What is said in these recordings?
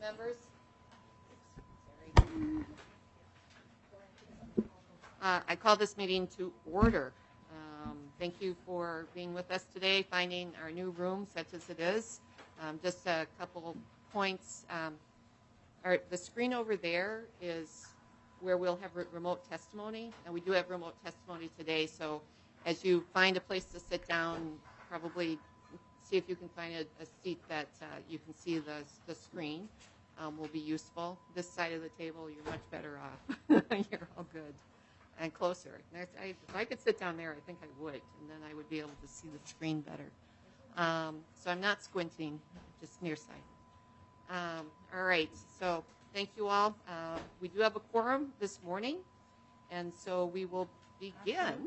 members. I call this meeting to order. Thank you for being with us today, finding our new room such as it is. Just a couple points. The screen over there is where we'll have remote testimony, and we do have remote testimony today. So as you find a place to sit down, probably see if you can find a seat that you can see the screen. Will be useful. This side of the table, you're much better off. You're all good and closer. If I could sit down there, I think I would, and then I would be able to see the screen better. So I'm not squinting, just nearsighted. All right, so thank you all. We do have a quorum this morning, and so we will begin.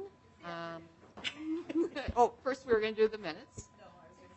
First we're going to do the minutes. No,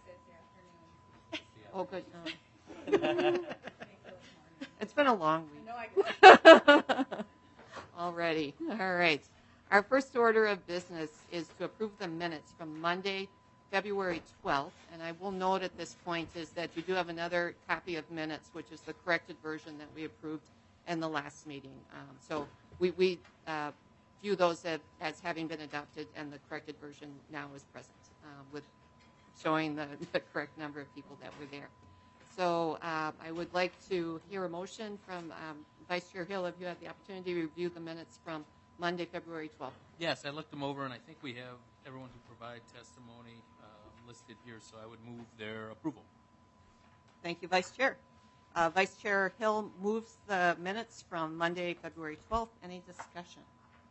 I was going to say it's the afternoon. Oh, good. It's been a long week. No, I Already. All right. Our first order of business is to approve the minutes from Monday, February 12th. And I will note at this point is that you do have another copy of minutes, which is the corrected version that we approved in the last meeting. So we view those as having been adopted, and the corrected version now is present with showing the correct number of people that were there. So I would like to hear a motion from Vice Chair Hill. Have you had the opportunity to review the minutes from Monday, February 12th? Yes, I looked them over, and I think we have everyone who provided testimony listed here, so I would move their approval. Thank you, Vice Chair. Vice Chair Hill moves the minutes from Monday, February 12th. Any discussion?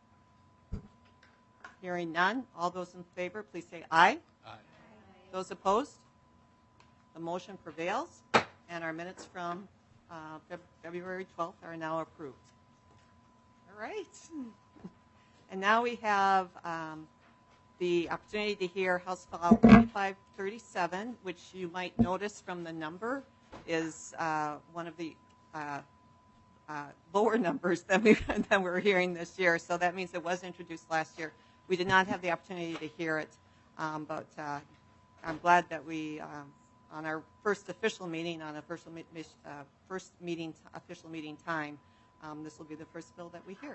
Hearing none. All those in favor, please say aye. Aye. Those opposed? The motion prevails, and our minutes from February 12th are now approved. All right. And now we have the opportunity to hear House File 2537, which you might notice from the number is one of the lower numbers than we're hearing this year. So that means it was introduced last year. We did not have the opportunity to hear it, but I'm glad that we, on our first official meeting, on a official meeting time, this will be the first bill that we hear.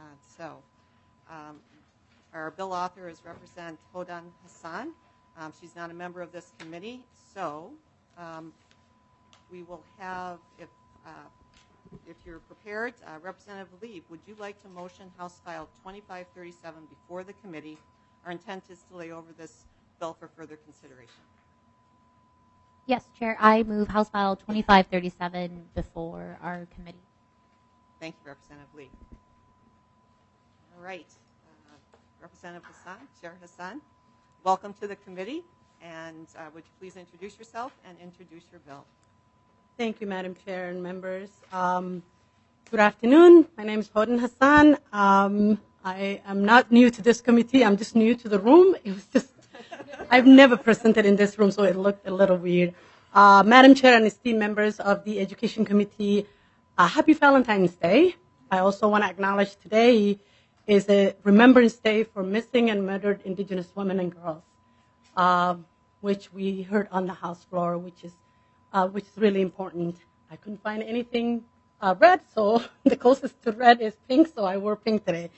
Our bill author is Representative Hodan Hassan. She's not a member of this committee, so we will have, if you're prepared, Representative Lee, would you like to motion House File 2537 before the committee? Our intent is to lay over this bill for further consideration. Yes, Chair. I move House File 2537 before our committee. Thank you, Representative Lee. All right. Representative Hassan, Chair Hassan, welcome to the committee. And would you please introduce yourself and introduce your bill? Thank you, Madam Chair and members. Good afternoon. My name is Hodan Hassan. I am not new to this committee. I'm just new to the room. It was just, I've never presented in this room, so it looked a little weird. Madam Chair and esteemed members of the Education Committee, happy Valentine's Day. I also want to acknowledge today is a Remembrance Day for missing and murdered Indigenous women and girls, which we heard on the House floor, which is really important. I couldn't find anything red, so the closest to red is pink, so I wore pink today.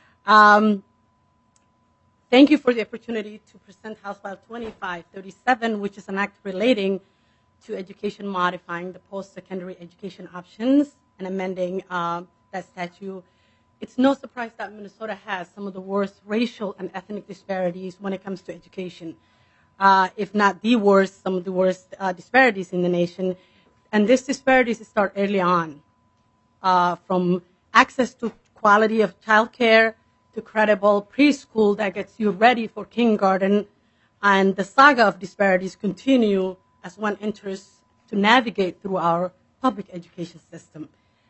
Thank you for the opportunity to present House File 2537, which is an act relating to education modifying the post-secondary education options and amending that statute. It's no surprise that Minnesota has some of the worst racial and ethnic disparities when it comes to education. If not the worst, some of the worst disparities in the nation. And these disparities start early on, from access to quality of childcare to credible preschool that gets you ready for kindergarten. And the saga of disparities continue as one enters to navigate through our public education system.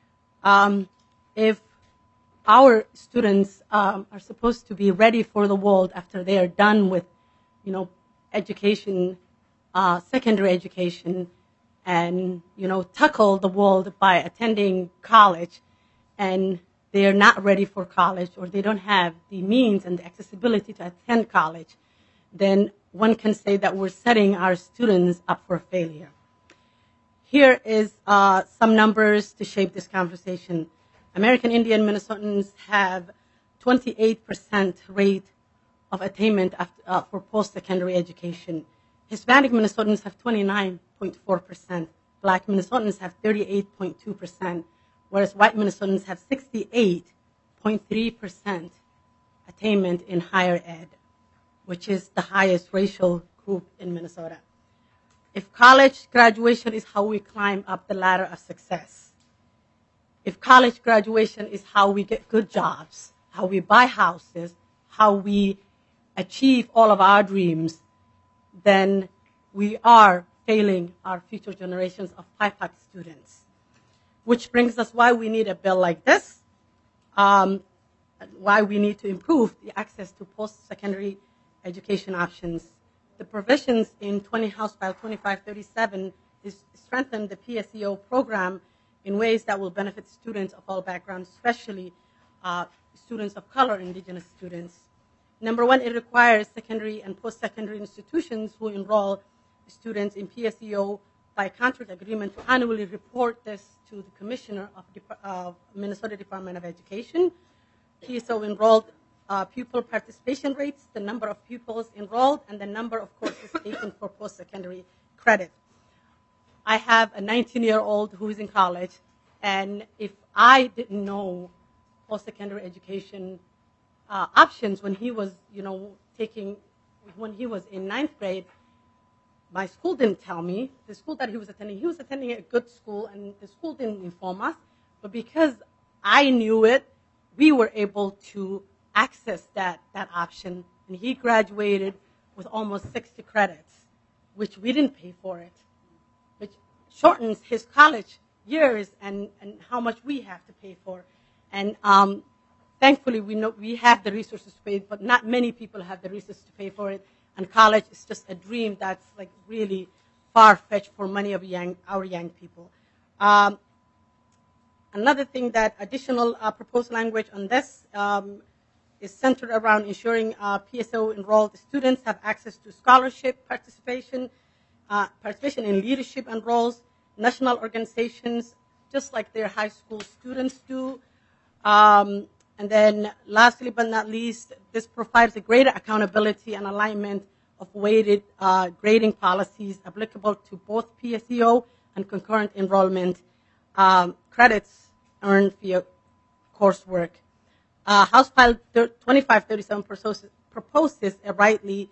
If our students are supposed to be ready for the world after they are done with, education, secondary education, and, tackle the world by attending college, and they are not ready for college, or they don't have the means and the accessibility to attend college, then one can say that we're setting our students up for failure. Here is some numbers to shape this conversation. American Indian Minnesotans have 28% rate of attainment for post-secondary education. Hispanic Minnesotans have 29.4%. Black Minnesotans have 38.2%, whereas white Minnesotans have 68.3% attainment in higher ed, which is the highest racial group in Minnesota. If college graduation is how we climb up the ladder of success, if college graduation is how we get good jobs, how we buy houses, how we achieve all of our dreams, then we are failing our future generations of PIPAC students. Which brings us why we need a bill like this, why we need to improve the access to post-secondary education options. The provisions in House File 2537 is strengthen the PSEO program in ways that will benefit students of all backgrounds, especially students of color, indigenous students. Number one, it requires secondary and post-secondary institutions who enroll students in PSEO by contract agreement to annually report this to the Commissioner of Minnesota Department of Education. PSEO enrolled pupil participation rates, the number of pupils enrolled, and the number of courses taken for post-secondary credit. I have a 19-year-old who is in college, and if I didn't know post-secondary education options when he was, when he was in 9th grade, my school didn't tell me. The school that he was attending a good school, and the school didn't inform us. But because I knew it, we were able to access that option. And he graduated with almost 60 credits, which we didn't pay for it, which shortens his college years and how much we have to pay for. And thankfully, we have the resources to pay, but not many people have the resources to pay for it. And college is just a dream that's like really far-fetched for many of our young people. Another thing that additional proposed language on this is centered around ensuring PSO enrolled students have access to scholarship participation, participation in leadership and roles, national organizations, just like their high school students do. And then lastly but not least, this provides a greater accountability and alignment of weighted grading policies applicable to both PSEO and concurrent enrollment credits earned via coursework. House File 2537 proposes a rightly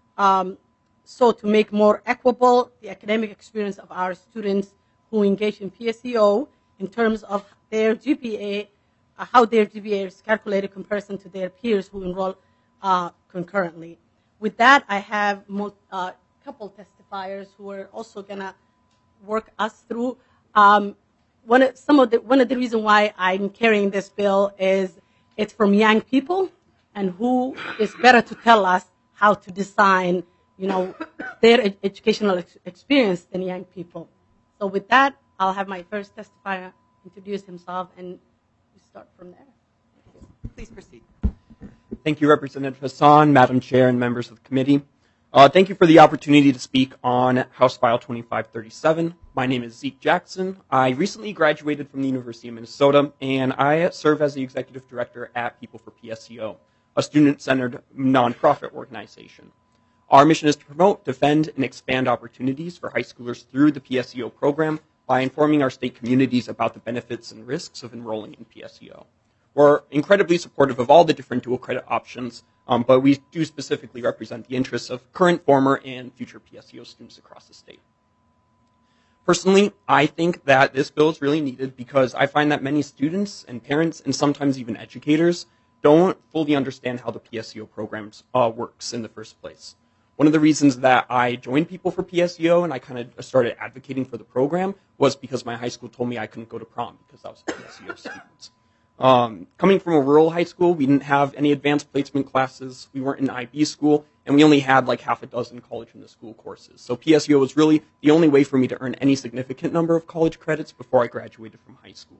so to make more equitable the academic experience of our students who engage in PSEO in terms of their GPA, how their GPA is calculated in comparison to their peers who enroll concurrently. With that, I have a couple testifiers who are also going to work us through. One of the reasons why I'm carrying this bill is it's from young people, and who is better to tell us how to design, their educational experience than young people. So with that, I'll have my first testifier introduce himself, and we start from there. Please proceed. Thank you, Representative Hassan, Madam Chair, and members of the committee. Thank you for the opportunity to speak on House File 2537. My name is Zeke Jackson. I recently graduated from the University of Minnesota, and I serve as the Executive Director at People for PSEO, a student-centered nonprofit organization. Our mission is to promote, defend, and expand opportunities for high schoolers through the PSEO program by informing our state communities about the benefits and risks of enrolling in PSEO. We're incredibly supportive of all the different dual credit options, but we do specifically represent the interests of current, former, and future PSEO students across the state. Personally, I think that this bill is really needed because I find that many students and parents, and sometimes even educators, don't fully understand how the PSEO programs works in the first place. One of the reasons that I joined People for PSEO and I kind of started advocating for the program was because my high school told me I couldn't go to prom because I was a PSEO student. Coming from a rural high school, we didn't have any advanced placement classes, we weren't in IB school, and we only had like half a dozen college in the school courses. So PSEO was really the only way for me to earn any significant number of college credits before I graduated from high school.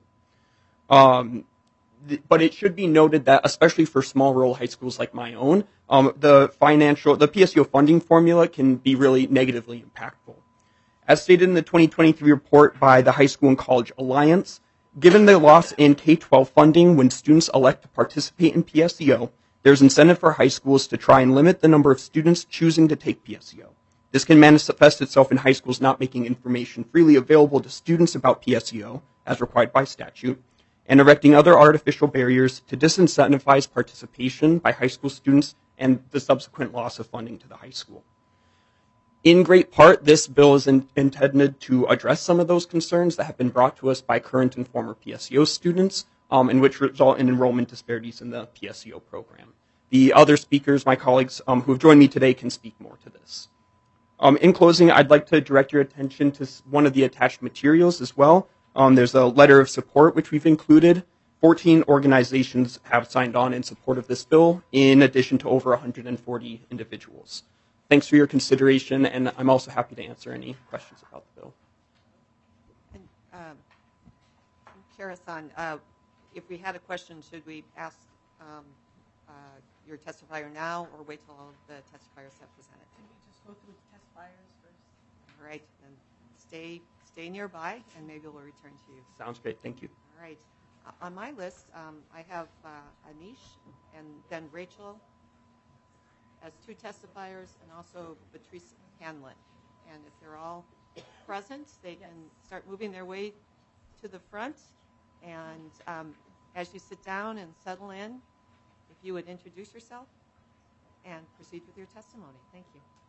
But it should be noted that, especially for small rural high schools like my own, the PSEO funding formula can be really negatively impactful. As stated in the 2023 report by the High School and College Alliance, given the loss in K-12 funding when students elect to participate in PSEO, there's incentive for high schools to try and limit the number of students choosing to take PSEO. This can manifest itself in high schools not making information freely available to students about PSEO, as required by statute, and erecting other artificial barriers to disincentivize participation by high school students and the subsequent loss of funding to the high school. In great part, this bill is intended to address some of those concerns that have been brought to us by current and former PSEO students, and which result in enrollment disparities in the PSEO program. The other speakers, my colleagues who have joined me today, can speak more to this. In closing, I'd like to direct your attention to one of the attached materials as well. There's a letter of support which we've included. 14 organizations have signed on in support of this bill, in addition to over 140 individuals. Thanks for your consideration, and I'm also happy to answer any questions about the bill. And, Chair-san, if we had a question, should we ask your testifier now or wait till all of the testifiers have presented? Can we just go through the testifiers first? All right, then stay nearby, and maybe we'll return to you. Sounds great. Thank you. All right. On my list, I have Anish and then Rachel as two testifiers, and also Patrice Hanlon. And if they're all present, they can start moving their way to the front. And as you sit down and settle in, if you would introduce yourself and proceed with your testimony. Thank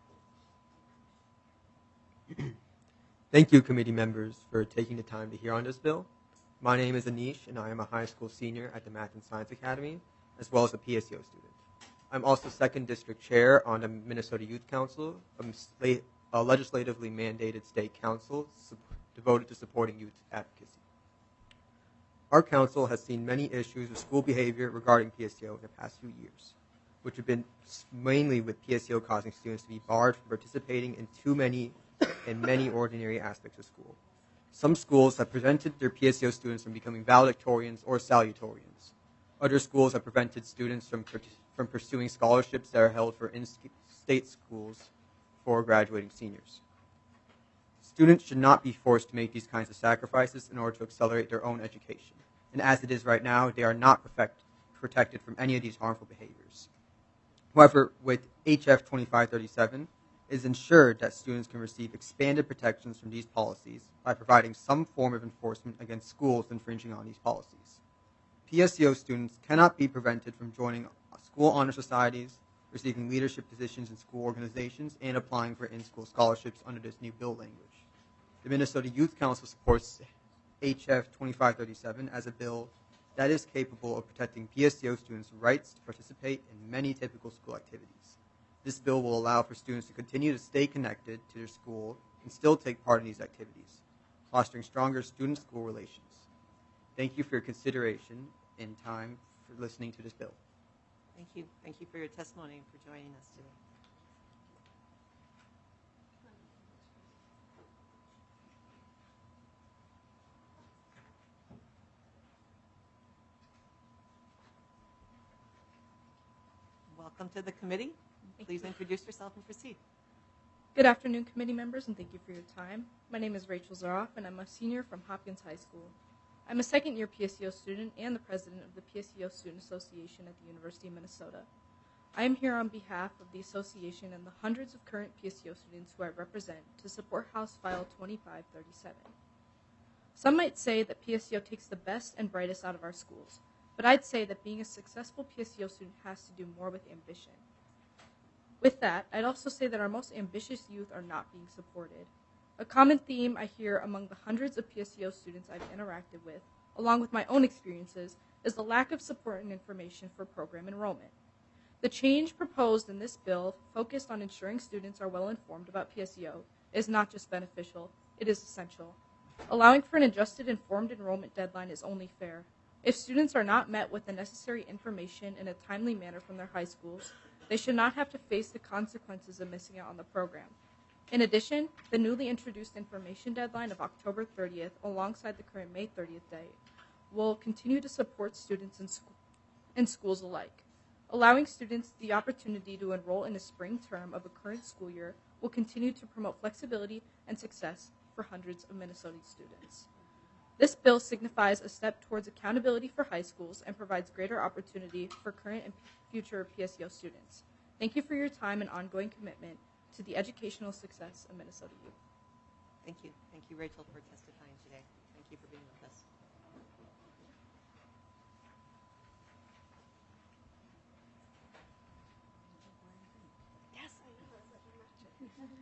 you. Thank you, committee members, for taking the time to hear on this bill. My name is Anish, and I am a high school senior at the Math and Science Academy, as well as a PSEO student. I'm also second district chair on the Minnesota Youth Council, a legislatively mandated state council devoted to supporting youth advocacy. Our council has seen many issues with school behavior regarding PSEO in the past few years, which have been mainly with PSEO causing students to be barred from participating in many ordinary aspects of school. Some schools have prevented their PSEO students from becoming valedictorians or salutatorians. Other schools have prevented students from pursuing scholarships that are held for in-state schools for graduating seniors. Students should not be forced to make these kinds of sacrifices in order to accelerate their own education. And as it is right now, they are not protected from any of these harmful behaviors. However, with HF 2537, it is ensured that students can receive expanded protections from these policies by providing some form of enforcement against schools infringing on these policies. PSEO students cannot be prevented from joining school honor societies, receiving leadership positions in school organizations, and applying for in-school scholarships under this new bill language. The Minnesota Youth Council supports HF 2537 as a bill that is capable of protecting PSEO students' rights to participate in many typical school activities. This bill will allow for students to continue to stay connected to their school and still take part in these activities, fostering stronger student-school relations. Thank you for your consideration and time for listening to this bill. Thank you. Thank you for your testimony and for joining us today. Welcome to the committee. Please introduce yourself and proceed. Good afternoon, committee members, and thank you for your time. My name is Rachel Zaroff, and I'm a senior from Hopkins High School. I'm a second-year PSEO student and the president of the PSEO Student Association at the University of Minnesota. I am here on behalf of the association and the hundreds of current PSEO students who I represent to support House File 2537. Some might say that PSEO takes the best and brightest out of our schools, but I'd say that being a successful PSEO student has to do more with ambition. With that, I'd also say that our most ambitious youth are not being supported. A common theme I hear among the hundreds of PSEO students I've interacted with, along with my own experiences, is the lack of support and information for program enrollment. The change proposed in this bill, focused on ensuring students are well informed about PSEO, is not just beneficial, it is essential. Allowing for an adjusted informed enrollment deadline is only fair. If students are not met with the necessary information in a timely manner from their high schools, they should not have to face the consequences of missing out on the program. In addition, the newly introduced information deadline of October 30th, alongside the current May 30th date, will continue to support students in schools alike. Allowing students the opportunity to enroll in a spring term of a current school year will continue to promote flexibility and success for hundreds of Minnesota students. This bill signifies a step towards accountability for high schools and provides greater opportunity for current and future PSEO students. Thank you for your time and ongoing commitment to the educational success of Minnesota youth. Thank you. Thank you, Rachel, for testifying today. Thank you for being with us. Yes, I know.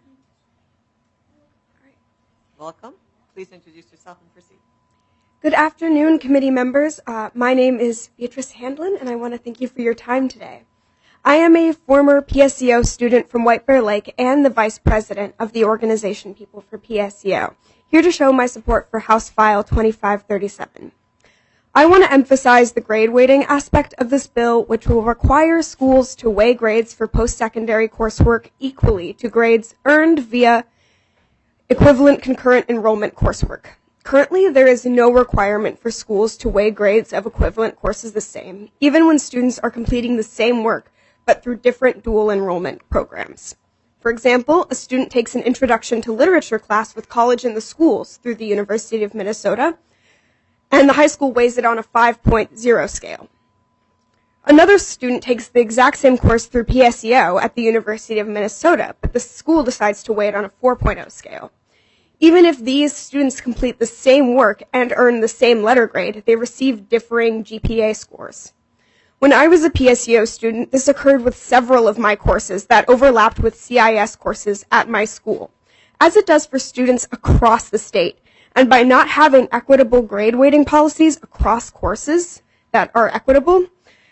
All right. Welcome. Please introduce yourself and proceed. Good afternoon, committee members. My name is Beatrice Handlin, and I want to thank you for your time today. I am a former PSEO student from White Bear Lake and the vice president of the organization People for PSEO, here to show my support for House File 2537. I want to emphasize the grade weighting aspect of this bill, which will require schools to weigh grades for post-secondary coursework equally to grades earned via equivalent concurrent enrollment coursework. Currently, there is no requirement for schools to weigh grades of equivalent courses the same, even when students are completing the same work, but through different dual enrollment programs. For example, a student takes an Introduction to Literature class with College in the Schools through the University of Minnesota, and the high school weighs it on a 5.0 scale. Another student takes the exact same course through PSEO at the University of Minnesota, but the school decides to weigh it on a 4.0 scale. Even if these students complete the same work and earn the same letter grade, they receive differing GPA scores. When I was a PSEO student, this occurred with several of my courses that overlapped with CIS courses at my school, as it does for students across the state. And by not having equitable grade weighting policies across courses that are equitable,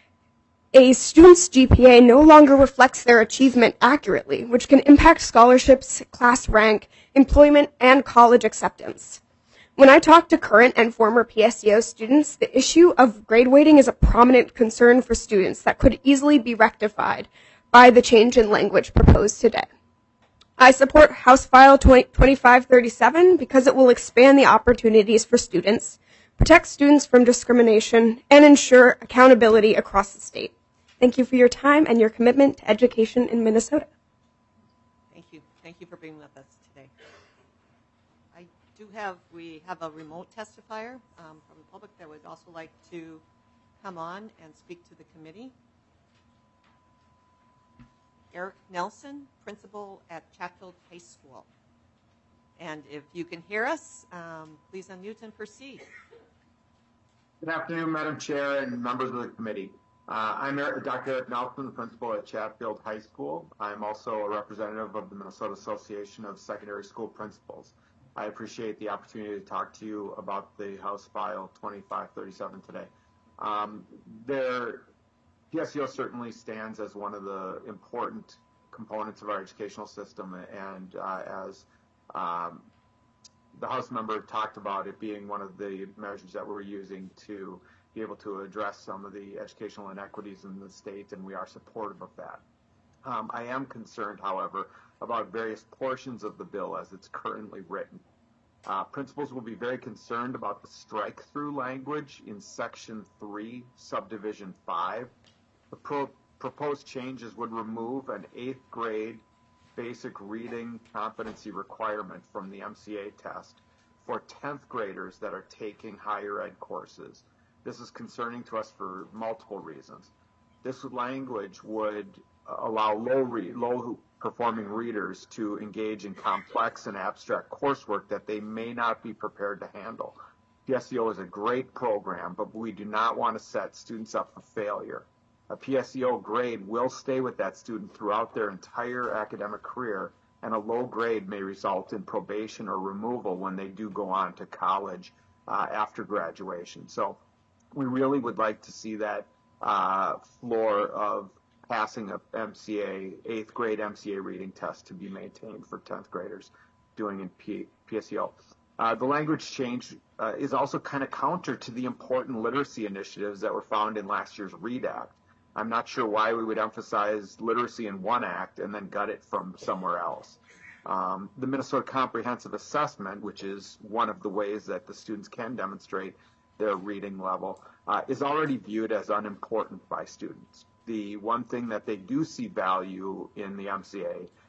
a student's GPA no longer reflects their achievement accurately, which can impact scholarships, class rank, employment, and college acceptance. When I talk to current and former PSEO students, the issue of grade weighting is a prominent concern for students that could easily be rectified by the change in language proposed today. I support House File 2537 because it will expand the opportunities for students, protect students from discrimination, and ensure accountability across the state. Thank you for your time and your commitment to education in Minnesota. Thank you. Thank you for being with us today. We have a remote testifier from the public that would also like to come on and speak to the committee. Eric Nelson, principal at Chatfield High School. And if you can hear us, please unmute and proceed. Good afternoon, Madam Chair and members of the committee. I'm Dr. Eric Nelson, principal at Chatfield High School. I'm also a representative of the Minnesota Association of Secondary School Principals. I appreciate the opportunity to talk to you about the House File 2537 today. PSEO certainly stands as one of the important components of our educational system, and as the House member talked about, it being one of the measures that we're using to be able to address some of the educational inequities in the state, and we are supportive of that. I am concerned, however, about various portions of the bill as it's currently written. Principals will be very concerned about the strike-through language in Section 3, Subdivision 5. The proposed changes would remove an 8th grade basic reading competency requirement from the MCA test for 10th graders that are taking higher ed courses. This is concerning to us for multiple reasons. This language would allow low performing readers to engage in complex and abstract coursework that they may not be prepared to handle. PSEO is a great program, but we do not want to set students up for failure. A PSEO grade will stay with that student throughout their entire academic career, and a low grade may result in probation or removal when they do go on to college after graduation. So we really would like to see that floor of passing a MCA, 8th grade MCA reading test to be maintained for 10th graders doing in PSEO. The language change is also kind of counter to the important literacy initiatives that were found in last year's READ Act. I'm not sure why we would emphasize literacy in one act and then gut it from somewhere else. The Minnesota Comprehensive Assessment, which is one of the ways that the students can demonstrate their reading level, is already viewed as unimportant by students. The one thing that they do see value in the MCA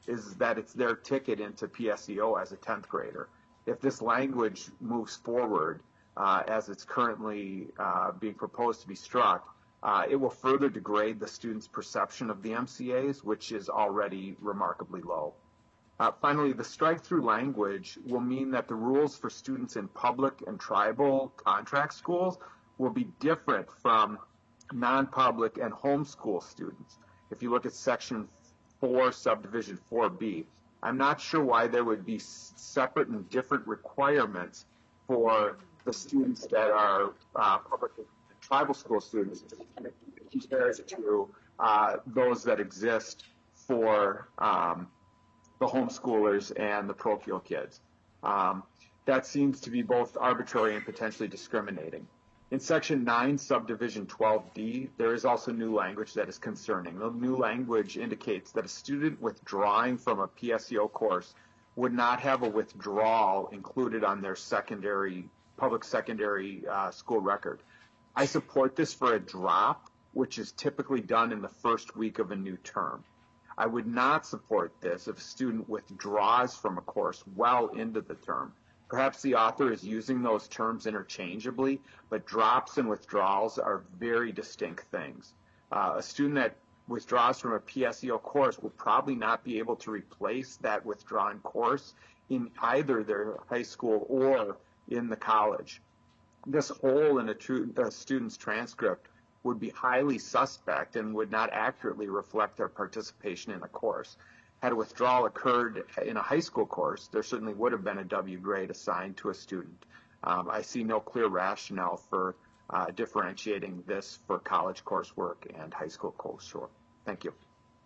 is that it's their ticket into PSEO as a 10th grader. If this language moves forward as it's currently being proposed to be struck, it will further degrade the student's perception of the MCAs, which is already remarkably low. Finally, the strike-through language will mean that the rules for students in public and tribal contract schools will be different from non-public and homeschool students. If you look at Section 4, Subdivision 4B, I'm not sure why there would be separate and different requirements for the students that are public and tribal school students compared to those that exist for the homeschoolers and the parochial kids. That seems to be both arbitrary and potentially discriminating. In Section 9, Subdivision 12D, there is also new language that is concerning. The new language indicates that a student withdrawing from a PSEO course would not have a withdrawal included on their public secondary school record. I support this for a drop, which is typically done in the first week of a new term. I would not support this if a student withdraws from a course well into the term. Perhaps the author is using those terms interchangeably, but drops and withdrawals are very distinct things. A student that withdraws from a PSEO course will probably not be able to replace that withdrawn course in either their high school or in the college. This hole in a student's transcript would be highly suspect and would not accurately reflect their participation in a course. Had a withdrawal occurred in a high school course, there certainly would have been a W grade assigned to a student. I see no clear rationale for differentiating this for college coursework and high school coursework. Thank you.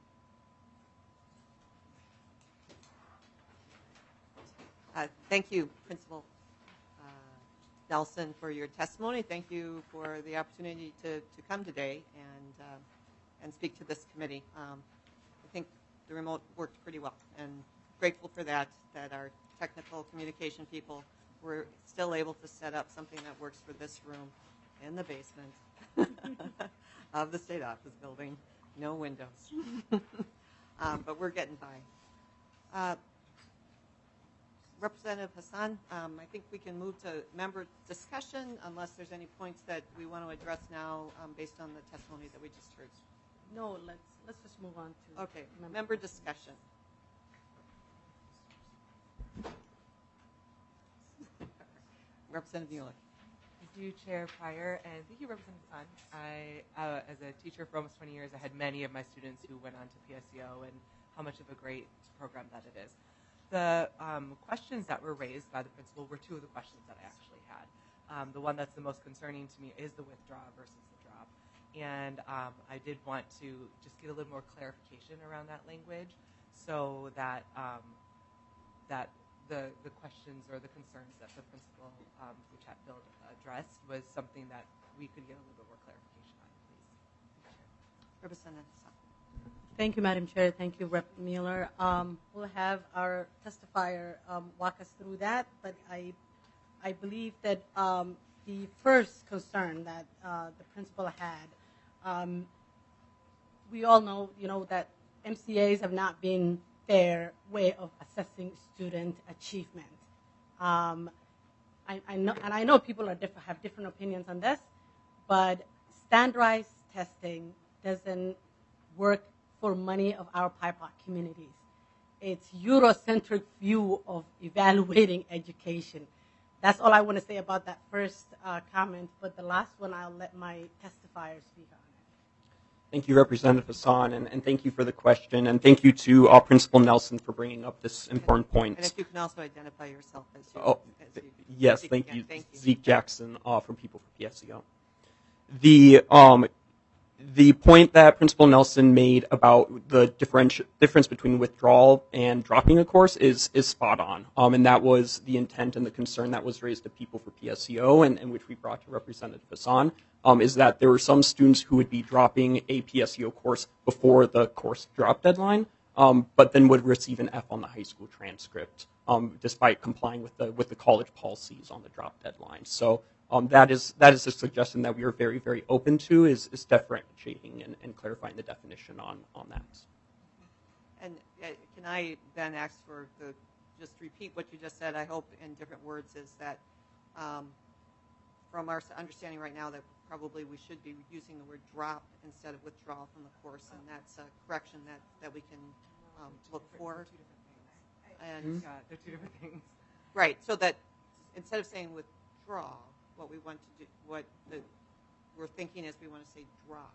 Thank you, Principal Nelson, for your testimony. Thank you for the opportunity to come today and speak to this committee. I think the remote worked pretty well, and grateful for that our technical communication people were still able to set up something that works for this room in the basement of the State Office building. No windows. But we're getting by. Representative Hassan, I think we can move to member discussion unless there's any points that we want to address now based on the testimony that we just heard. No, let's just move on to Okay, member discussion. Representative Mueller. Thank you, Chair Pryor, and thank you, Representative Sun. I, as a teacher for almost 20 years, I had many of my students who went on to PSEO, and how much of a great program that it is. The questions that were raised by the principal were two of the questions that I actually had. The one that's the most concerning to me is the withdraw versus the drop. And I did want to just get a little more clarification around that language so that that the questions or the concerns that the principal, which Hatfield addressed, was something that we could get a little bit more clarification on, please. Representative Hassan. Thank you, Madam Chair. Thank you, Rep. Mueller. We'll have our testifier walk us through that, but I believe that the first concern that the principal had, we all know, that MCAs have not been their way of assessing student achievement. I know people have different opinions on this, but standardized testing doesn't work for many of our BIPOC communities. It's Eurocentric view of evaluating education. That's all I want to say about that first comment, but the last one I'll let my testifier speak on. Thank you, Representative Hassan, and thank you for the question, and thank you to Principal Nelson for bringing up this important point. And if you can also identify yourself as you. Yes, speak thank again. you. Thank you. Zeke Jackson from People for PSEO. The point that Principal Nelson made about the difference between withdrawal and dropping a course is spot on, and that was the intent and the concern that was raised to People for PSEO and which we brought to Representative Hassan, is that there were some students who would be dropping a PSEO course before the course drop deadline, but then would receive an F on the high school transcript, despite complying with the college policies on the drop deadline. So that is a suggestion that we are very, very open to, is differentiating and clarifying the definition on that. And can I then ask for just repeat what you just said, I hope in different words, is that from our understanding right now that probably we should be using the word drop instead of withdrawal from the course, and that's a correction that we can look for. And they're two different things. right, so that instead of saying withdraw, what we want to do, we're thinking is we want to say drop.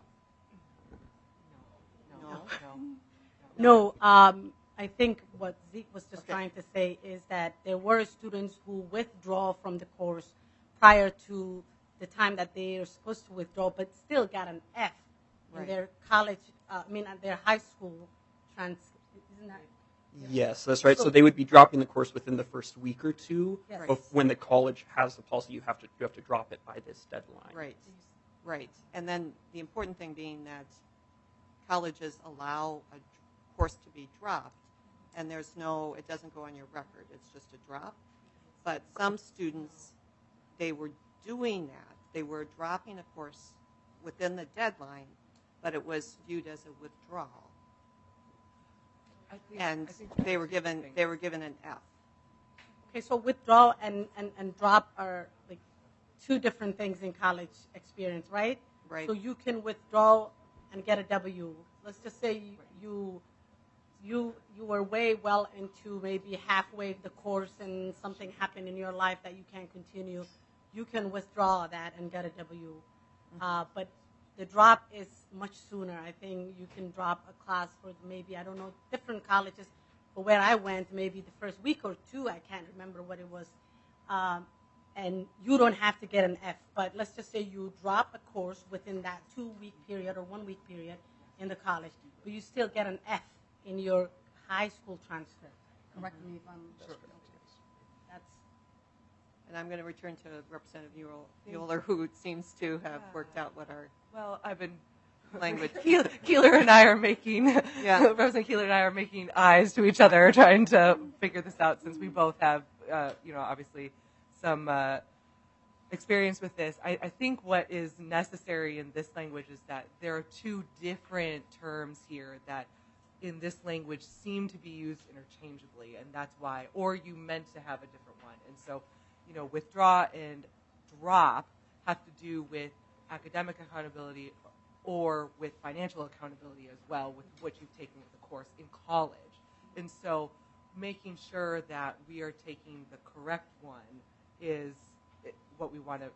No, I think what Zeke was just trying to say is that there were students who withdraw from the course prior to the time that they are supposed to withdraw, but still got an F in their college, their high school transcript. Isn't that? Yes, that's right. So they would be dropping the course within the first week or two. Yes. Of when the college has the policy, you have to drop it by this deadline. Right. And then the important thing being that colleges allow a course to be dropped, and it doesn't go on your record. It's just a drop. But some students, they were doing that. They were dropping a course within the deadline, but it was viewed as a withdrawal. I think they were given an F. Okay, so withdrawal and drop are like two different things in college experience, right? Right. So you can withdraw and get a W. Let's just say you were way well into maybe halfway the course and something happened in your life that you can't continue. You can withdraw that and get a W. But the drop is much sooner. I think you can drop a class for maybe, I don't know, different colleges. But where I went, maybe the first week or two, I can't remember what it was. And you don't have to get an F. But let's just say you drop a course within that 2-week period or 1-week period in the college, but you still get an F in your high school transcript. Correct me if I'm sure. That's. And I'm going to return to Representative Euler, who seems to have worked out what our I've been language. Keeler and I are making Representative Keeler and I are making eyes to each other, trying to figure this out, since we both have, obviously some experience with this. I think what is necessary in this language is that there are two different terms here that in this language seem to be used interchangeably, and that's why, or you meant to have a different one. And so, withdraw and drop have to do with academic accountability or with financial accountability as well, with what you've taken with the course in college. And so making sure that we are taking the correct one is what we want to,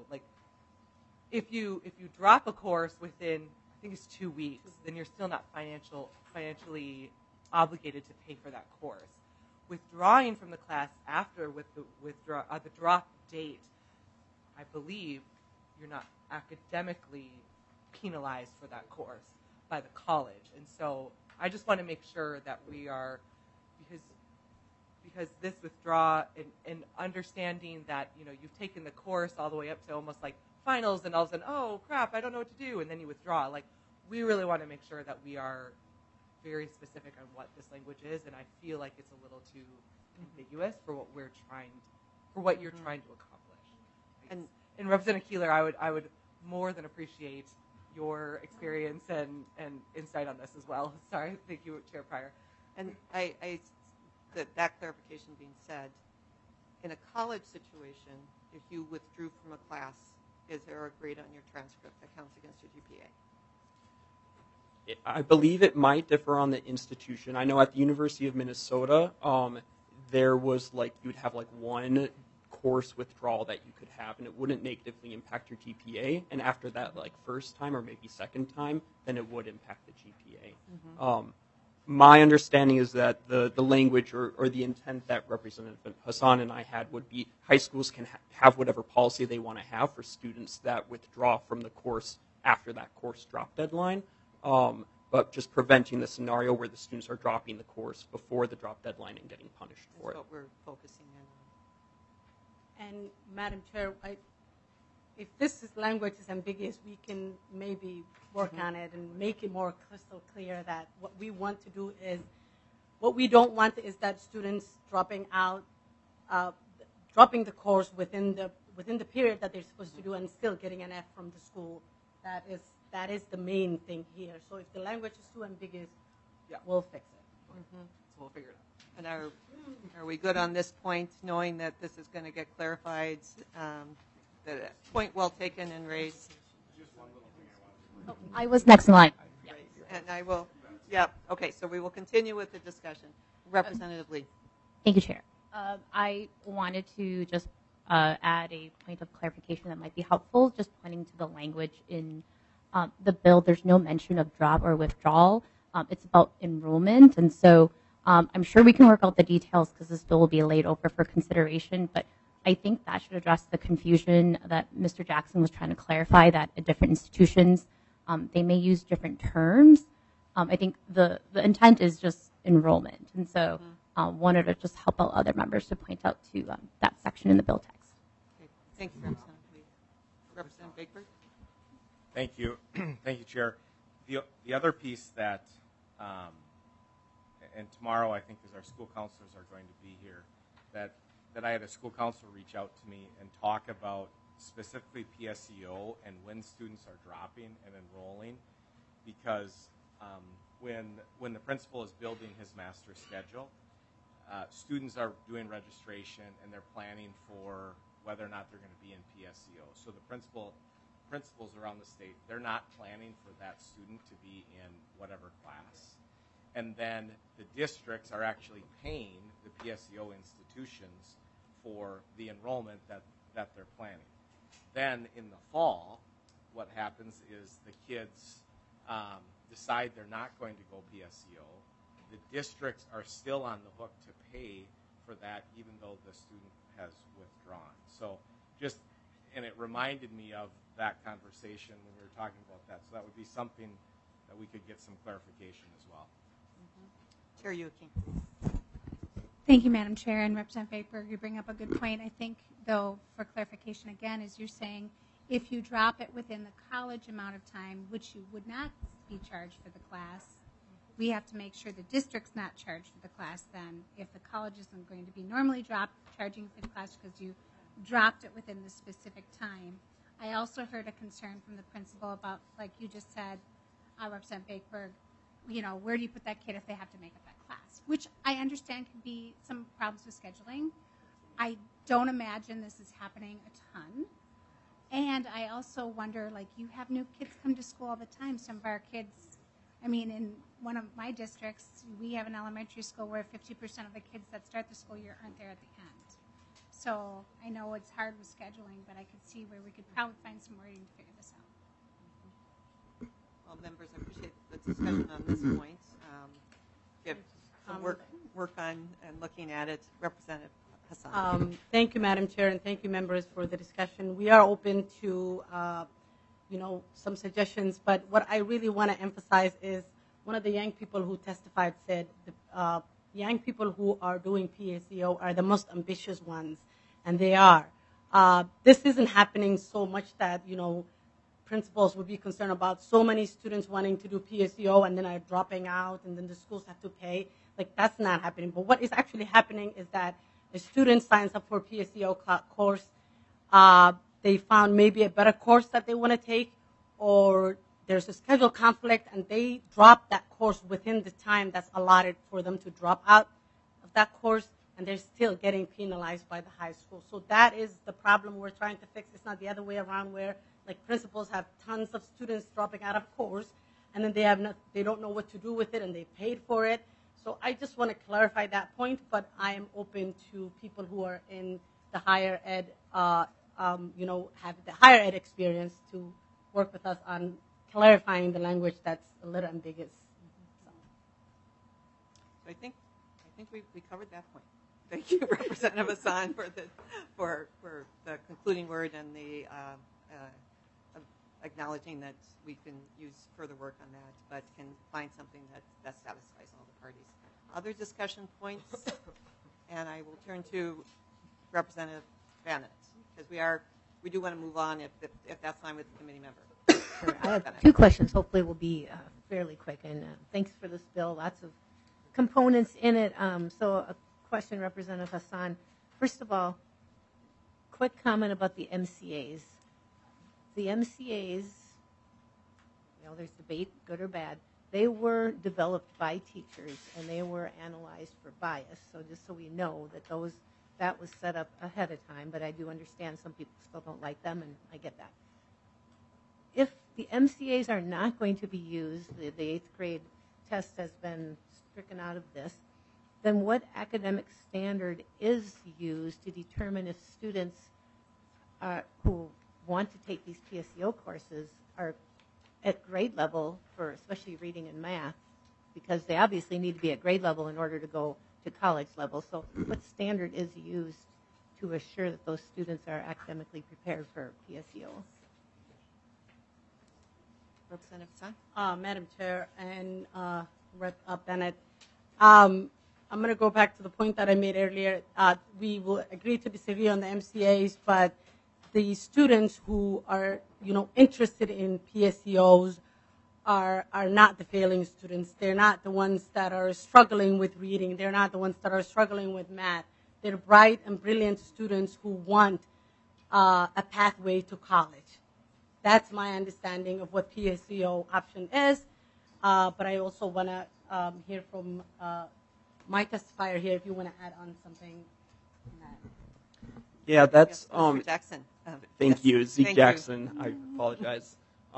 if you drop a course within, I think it's 2 weeks, then you're still not financially obligated to pay for that course. Withdrawing from the class after with the drop date, I believe you're not academically penalized for that course by the college. And so I just want to make sure that we are, because this withdraw and understanding that, you've taken the course all the way up to almost like finals, and all of a sudden, oh crap, I don't know what to do, and then you withdraw. Like, we really want to make sure that we are very specific on what this language is, and I feel like it's a little too ambiguous for what you're trying to accomplish. And Representative Keeler, I would more than appreciate your experience and insight on this as well. Sorry, thank you, Chair Pryor. And that clarification being said, in a college situation, if you withdrew from a class, is there a grade on your transcript that counts against your GPA? I believe it might differ on the institution. I know at the University of Minnesota, there was you'd have one course withdrawal that you could have, and it wouldn't negatively impact your GPA. And after that, first time or maybe second time, then it would impact the GPA. Mm-hmm. My understanding is that the language or the intent that Representative Hassan and I had would be high schools can have whatever policy they want to have for students that withdraw from the course after that course drop deadline, but just preventing the scenario where the students are dropping the course before the drop deadline and getting punished for it. That's what we're focusing in on. And Madam Chair, if this language is ambiguous, we can maybe work on it and make it more crystal clear that what we want to do is, what we don't want is that students dropping the course within the period that they're supposed to do and still getting an F from the school. That is the main thing here. So if the language is too ambiguous, we'll fix it. point. Mhm. So we'll figure it out. And are we good on this point, knowing that this is going to get clarified? The point well taken and raised. I was next in line. And I will, yeah, okay, so we will continue with the discussion. Representative Lee. Thank you, Chair. I wanted to just add a point of clarification that might be helpful, just pointing to the language in the bill. There's no mention of drop or withdrawal. It's about enrollment, and so I'm sure we can work out the details because this bill will be laid over for consideration, but I think that should address the confusion that Mr. Jackson was trying to clarify, that at different institutions, they may use different terms. I think the intent is just enrollment, and so wanted to just help out other members to point out to that section in the bill text. Okay. Thank you, Representative Lee. Representative Baker. Thank you. Thank you, Chair. The other piece that, and tomorrow I think, as our school counselors are going to be here, that I had a school counselor reach out to me and talk about specifically PSEO and when students are dropping and enrolling, because when the principal is building his master schedule, students are doing registration and they're planning for whether or not they're going to be in PSEO. So the principals around the state, they're not planning for that student to be in whatever class. And then the districts are actually paying the PSEO institutions for the enrollment that they're planning. Then in the fall, what happens is the kids decide they're not going to go PSEO. The districts are still on the hook to pay for that, even though the student has withdrawn. So and it reminded me of that conversation when we were talking about that. So that would be something that we could get some clarification as well. Chair Yuki. Thank you, Madam Chair, and Representative Baker, you bring up a good point. I think, though, for clarification again, is you're saying if you drop it within the college amount of time, which you would not be charged for the class, we have to make sure the district's not charged for the class then. If the college isn't going to be normally charging for the class because you dropped it within the specific time. I also heard a concern from the principal about, like you just said, Representative Baker, where do you put that kid if they have to make up that class? Which I understand can be some problems with scheduling. I don't imagine this is happening a ton. And I also wonder, you have new kids come to school all the time. Some of our kids, in one of my districts, we have an elementary school where 50% of the kids that start the school year aren't there at the end. So I know it's hard with scheduling, but I could see where we could probably find some wording to figure this out. Well, members, I appreciate the discussion on this point. Give some work on and looking at it. Representative Hassan. Thank you, Madam Chair, and thank you, members, for the discussion. We are open to, some suggestions, but what I really want to emphasize is one of the young people who testified said the young people who are doing PSEO are the most ambitious ones, and they are. This isn't happening so much that, principals would be concerned about so many students wanting to do PSEO and then are dropping out and then the schools have to pay. That's not happening. But what is actually happening is that a student signs up for a PSEO course. They found maybe a better course that they want to take, or there's a schedule conflict and they drop that course within the time that's allotted for them to drop out of that course, and they're still getting penalized by the high school. So that is the problem we're trying to fix. It's not the other way around where principals have tons of students dropping out of course and then they don't know what to do with it and they paid for it. So I just want to clarify that point, but I am open to people who are in the higher ed, have the higher ed experience to work with us on clarifying the language that's a little ambiguous. So I think we covered that point. Thank you, Representative Hassan, for the concluding word and the acknowledging that we can use further work on that, but can find something that satisfies all the parties. Other discussion points, and I will turn to Representative Bennett, because we do want to move on if that's fine with the committee member. Sure. I have two questions. Hopefully will be fairly quick, and thanks for this bill. Lots of components in it. So a question, Representative Hassan. First of all, quick comment about the MCAs. The MCAs, there's debate, good or bad. they were developed by teachers and they were analyzed for bias. So just so we know that was set up ahead of time, but I do understand some people still don't like them, and I get that. If the MCAs are not going to be used, the 8th grade test has been stricken out of this, then what academic standard is used to determine if students who want to take these PSEO courses are at grade level for especially reading and math, because they obviously need to be at grade level in order to go to college level. So what standard is used to assure that those students are academically prepared for PSEO? Representative Hassan? Madam Chair and Rep. Bennett, I'm going to go back to the point that I made earlier. We will agree to disagree on the MCAs, but the students who are, interested in PSEOs are not the failing students. They're not the ones that are struggling with reading. They're not the ones that are struggling with math. They're bright and brilliant students who want a pathway to college. That's my understanding of what PSEO option is. But I also want to hear from my testifier here if you want to add on something on that. Yeah, that's Mr. Jackson. Thank Yes. you, Zeke Thank Jackson. you. I apologize.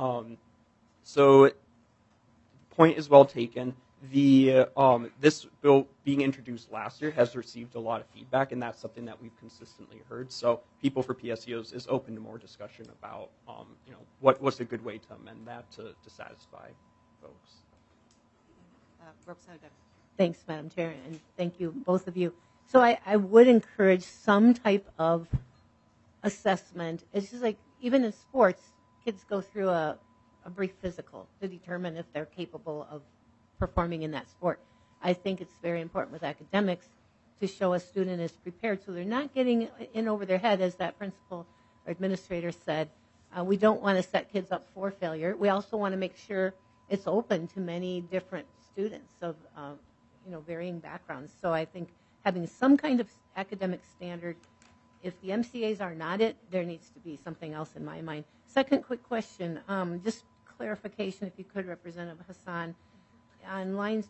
So, point is well taken. The this bill being introduced last year has received a lot of feedback, and that's something that we've consistently heard. So, People for PSEOs is open to more discussion about what's a good way to amend that to satisfy folks. Representative. Thanks, Madam Chair, and thank you, both of you. So I would encourage some type of assessment. It's just like, even in sports, kids go through a brief physical to determine if they're capable of performing in that sport. I think it's very important with academics to show a student is prepared so they're not getting in over their head, as that principal or administrator said. We don't want to set kids up for failure. We also want to make sure it's open to many different students of varying backgrounds. So I think having some kind of academic standard, if the MCAs are not it, there needs to be something else in my mind. Second quick question, just clarification if you could, Representative Hassan. On line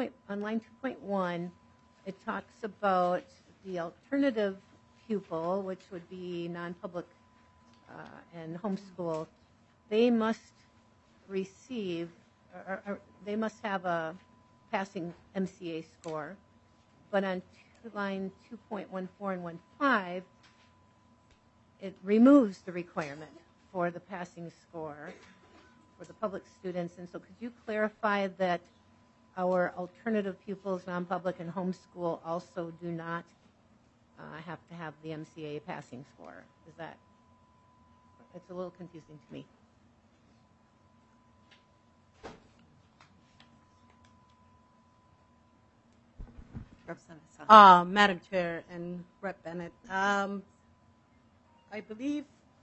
2.1, it talks about the alternative pupil, which would be non-public and homeschool. They must receive, or they must have a passing MCA score. But on line 2.14 and 15, it removes the requirement for the passing score for the public students. And so could you clarify that our alternative pupils, non-public and homeschool, also do not have to have the MCA passing score? It's a little confusing to me. Madam Chair and Rep. Bennett, I believe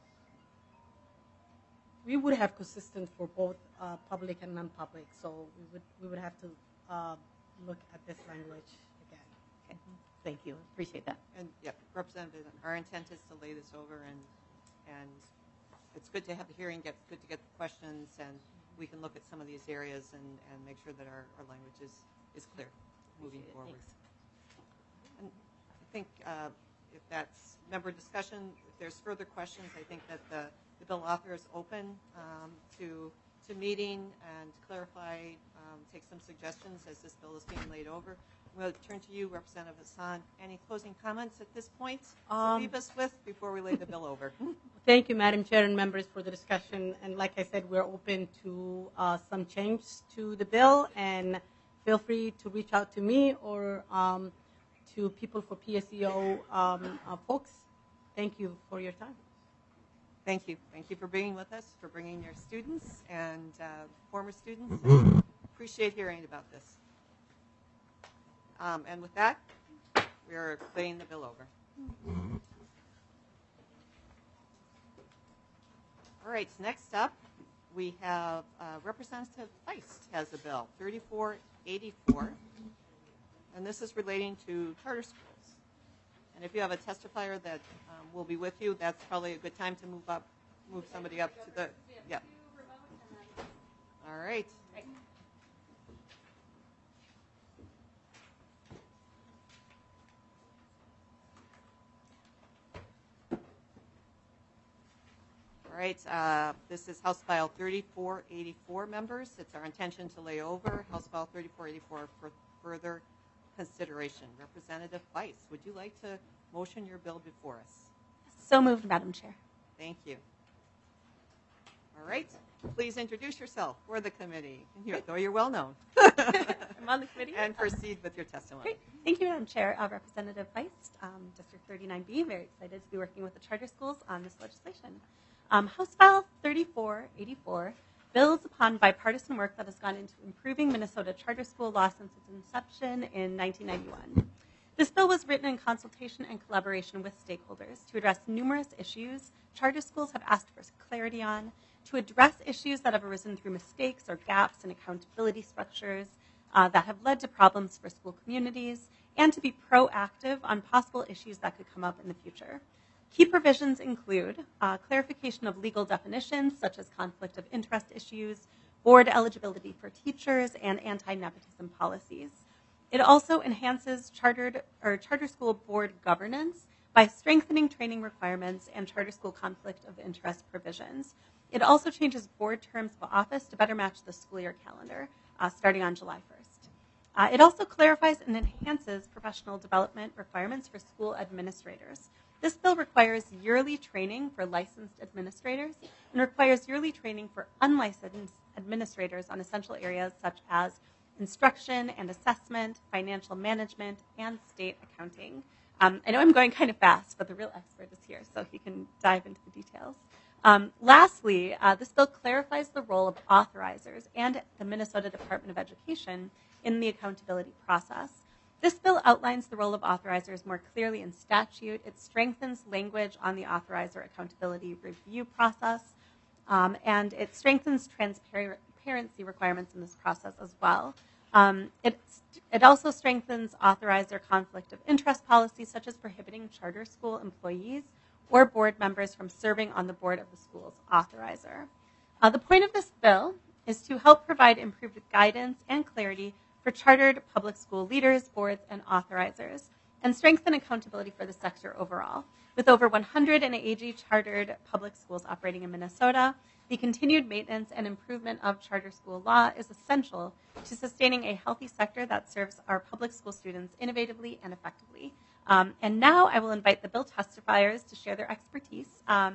we would have consistent for both public and non-public, so we would have to look at this language again. Okay. Thank you. Appreciate that. And Representative, our intent is to lay this over, and it's good to have the hearing, good to get the questions, and we can look at some of these areas and make sure that our language is clear moving forward. Thanks. And I think if that's member discussion, if there's further questions, I think that the bill author is open to meeting and clarify, take some suggestions as this bill is being laid over. We'll turn to you, Representative Hassan. Any closing comments at this point to leave us with before we lay the bill over? Thank you, Madam Chair and members, for the discussion. And like I said, we're open to some change to the bill, and feel free to reach out to me or to People for PSEO folks. Thank you for your time. Thank you. Thank you for being with us, for bringing your students and former students. Appreciate hearing about this. And with that, we're laying the bill over. All right, next up, we have Representative Feist has a bill, 3484, and this is relating to charter schools. And if you have a testifier that will be with you, that's probably a good time to move somebody up to the, yeah. All right. right, this is House File 3484, members. It's our intention to lay over House File 3484 for further consideration. Representative Weiss, would you like to motion your bill before us? So moved, Madam Chair. Thank you. All right, please introduce yourself for the committee, though you're well known. I'm on the committee. And proceed with your testimony. Great. Thank you, Madam Chair. Representative Feist, District 39B, very excited to be working with the charter schools on this legislation. House File 3484 builds upon bipartisan work that has gone into improving Minnesota charter school law since its inception in 1991. This bill was written in consultation and collaboration with stakeholders to address numerous issues charter schools have asked for clarity on, to address issues that have arisen through mistakes or gaps in accountability structures that have led to problems for school communities, and to be proactive on possible issues that could come up in the future. Key provisions include clarification of legal definitions such as conflict of interest issues, board eligibility for teachers, and anti-nepotism policies. It also enhances charter school board governance by strengthening training requirements and charter school conflict of interest provisions. It also changes board terms of office to better match the school year calendar, starting on July 1st. It also clarifies and enhances professional development requirements for school administrators. This bill requires yearly training for licensed administrators and requires yearly training for unlicensed administrators on essential areas such as instruction and assessment, financial management, and state accounting. I know I'm going kind of fast, but the real expert is here, so he can dive into the details. Lastly, this bill clarifies the role of authorizers and the Minnesota Department of Education in the accountability process. This bill outlines the role of authorizers more clearly in statute. It strengthens language on the authorizer accountability review process, and it strengthens transparency requirements in this process as well. It also strengthens authorizer conflict of interest policies, such as prohibiting charter school employees or board members from serving on the board of the school's authorizer. The point of this bill is to help provide improved guidance and clarity for chartered public school leaders, boards, and authorizers, and strengthen accountability for the sector overall. With over 180 chartered public schools operating in Minnesota, the continued maintenance and improvement of charter school law is essential to sustaining a healthy sector that serves our public school students innovatively and effectively. And now I will invite the bill testifiers to share their expertise.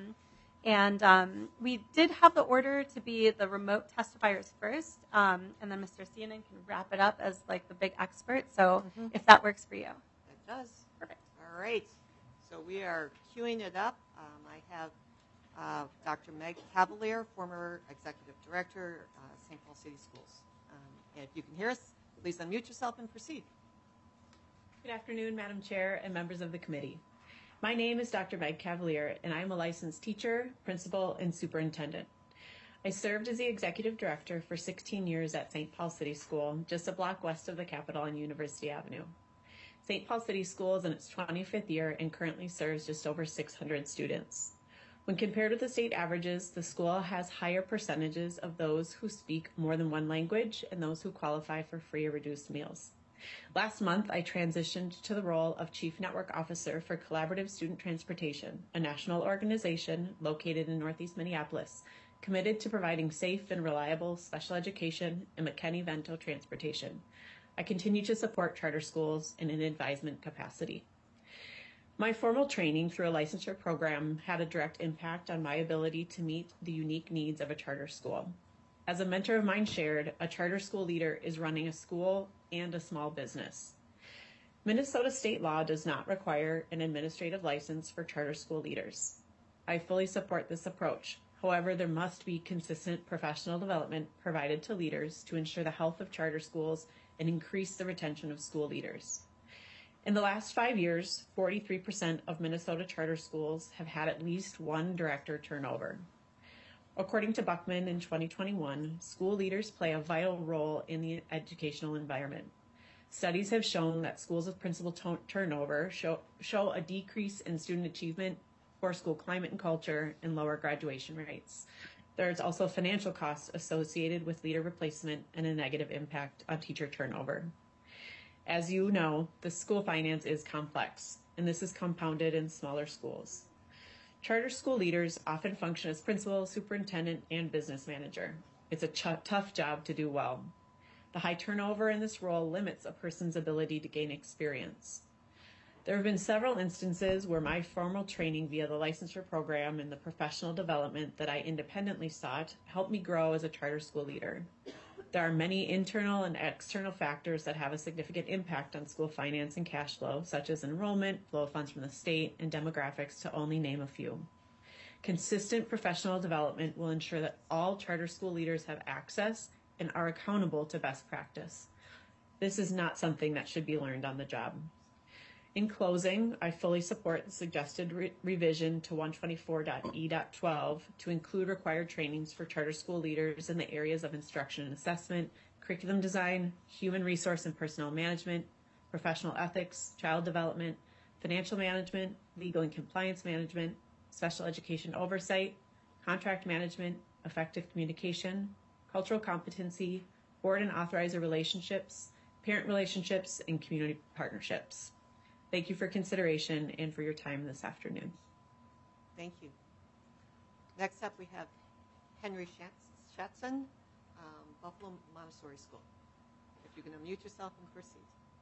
We did have the order to be the remote testifiers first, and then Mr. Cianin can wrap it up as like the big expert. So if that works for you. It does. Perfect. All right. So we are queuing it up. I have Dr. Meg Cavalier, former executive director, St. Paul City Schools. And if you can hear us, please unmute yourself and proceed. Good afternoon, Madam Chair and members of the committee. My name is Dr. Meg Cavalier, and I am a licensed teacher, principal, and superintendent. I served as the executive director for 16 years at St. Paul City School, just a block west of the Capitol on University Avenue. St. Paul City School is in its 25th year and currently serves just over 600 students. When compared with the state averages, the school has higher percentages of those who speak more than one language and those who qualify for free or reduced meals. Last month, I transitioned to the role of Chief Network Officer for Collaborative Student Transportation, a national organization located in Northeast Minneapolis, committed to providing safe and reliable special education and McKinney-Vento transportation. I continue to support charter schools in an advisement capacity. My formal training through a licensure program had a direct impact on my ability to meet the unique needs of a charter school. As a mentor of mine shared, a charter school leader is running a school and a small business. Minnesota state law does not require an administrative license for charter school leaders. I fully support this approach. However, there must be consistent professional development provided to leaders to ensure the health of charter schools and increase the retention of school leaders. In the last 5 years, 43% of Minnesota charter schools have had at least one director turnover. According to Buckman in 2021, school leaders play a vital role in the educational environment. Studies have shown that schools with principal turnover show a decrease in student achievement, poor school climate and culture, and lower graduation rates. There's also financial costs associated with leader replacement and a negative impact on teacher turnover. As you know, the school finance is complex, and this is compounded in smaller schools. Charter school leaders often function as principal, superintendent, and business manager. It's a tough job to do well. The high turnover in this role limits a person's ability to gain experience. There have been several instances where my formal training via the licensure program and the professional development that I independently sought helped me grow as a charter school leader. There are many internal and external factors that have a significant impact on school finance and cash flow, such as enrollment, flow of funds from the state, and demographics, to only name a few. Consistent professional development will ensure that all charter school leaders have access and are accountable to best practice. This is not something that should be learned on the job. In closing, I fully support the suggested revision to 124.e.12 to include required trainings for charter school leaders in the areas of instruction and assessment, curriculum design, human resource and personnel management, professional ethics, child development, financial management, legal and compliance management, special education oversight, contract management, effective communication, cultural competency, board and authorizer relationships, parent relationships, and community partnerships. Thank you for consideration and for your time this afternoon. Thank you. Next up, we have Henry Shatson, Buffalo Montessori School. If you can unmute yourself and proceed.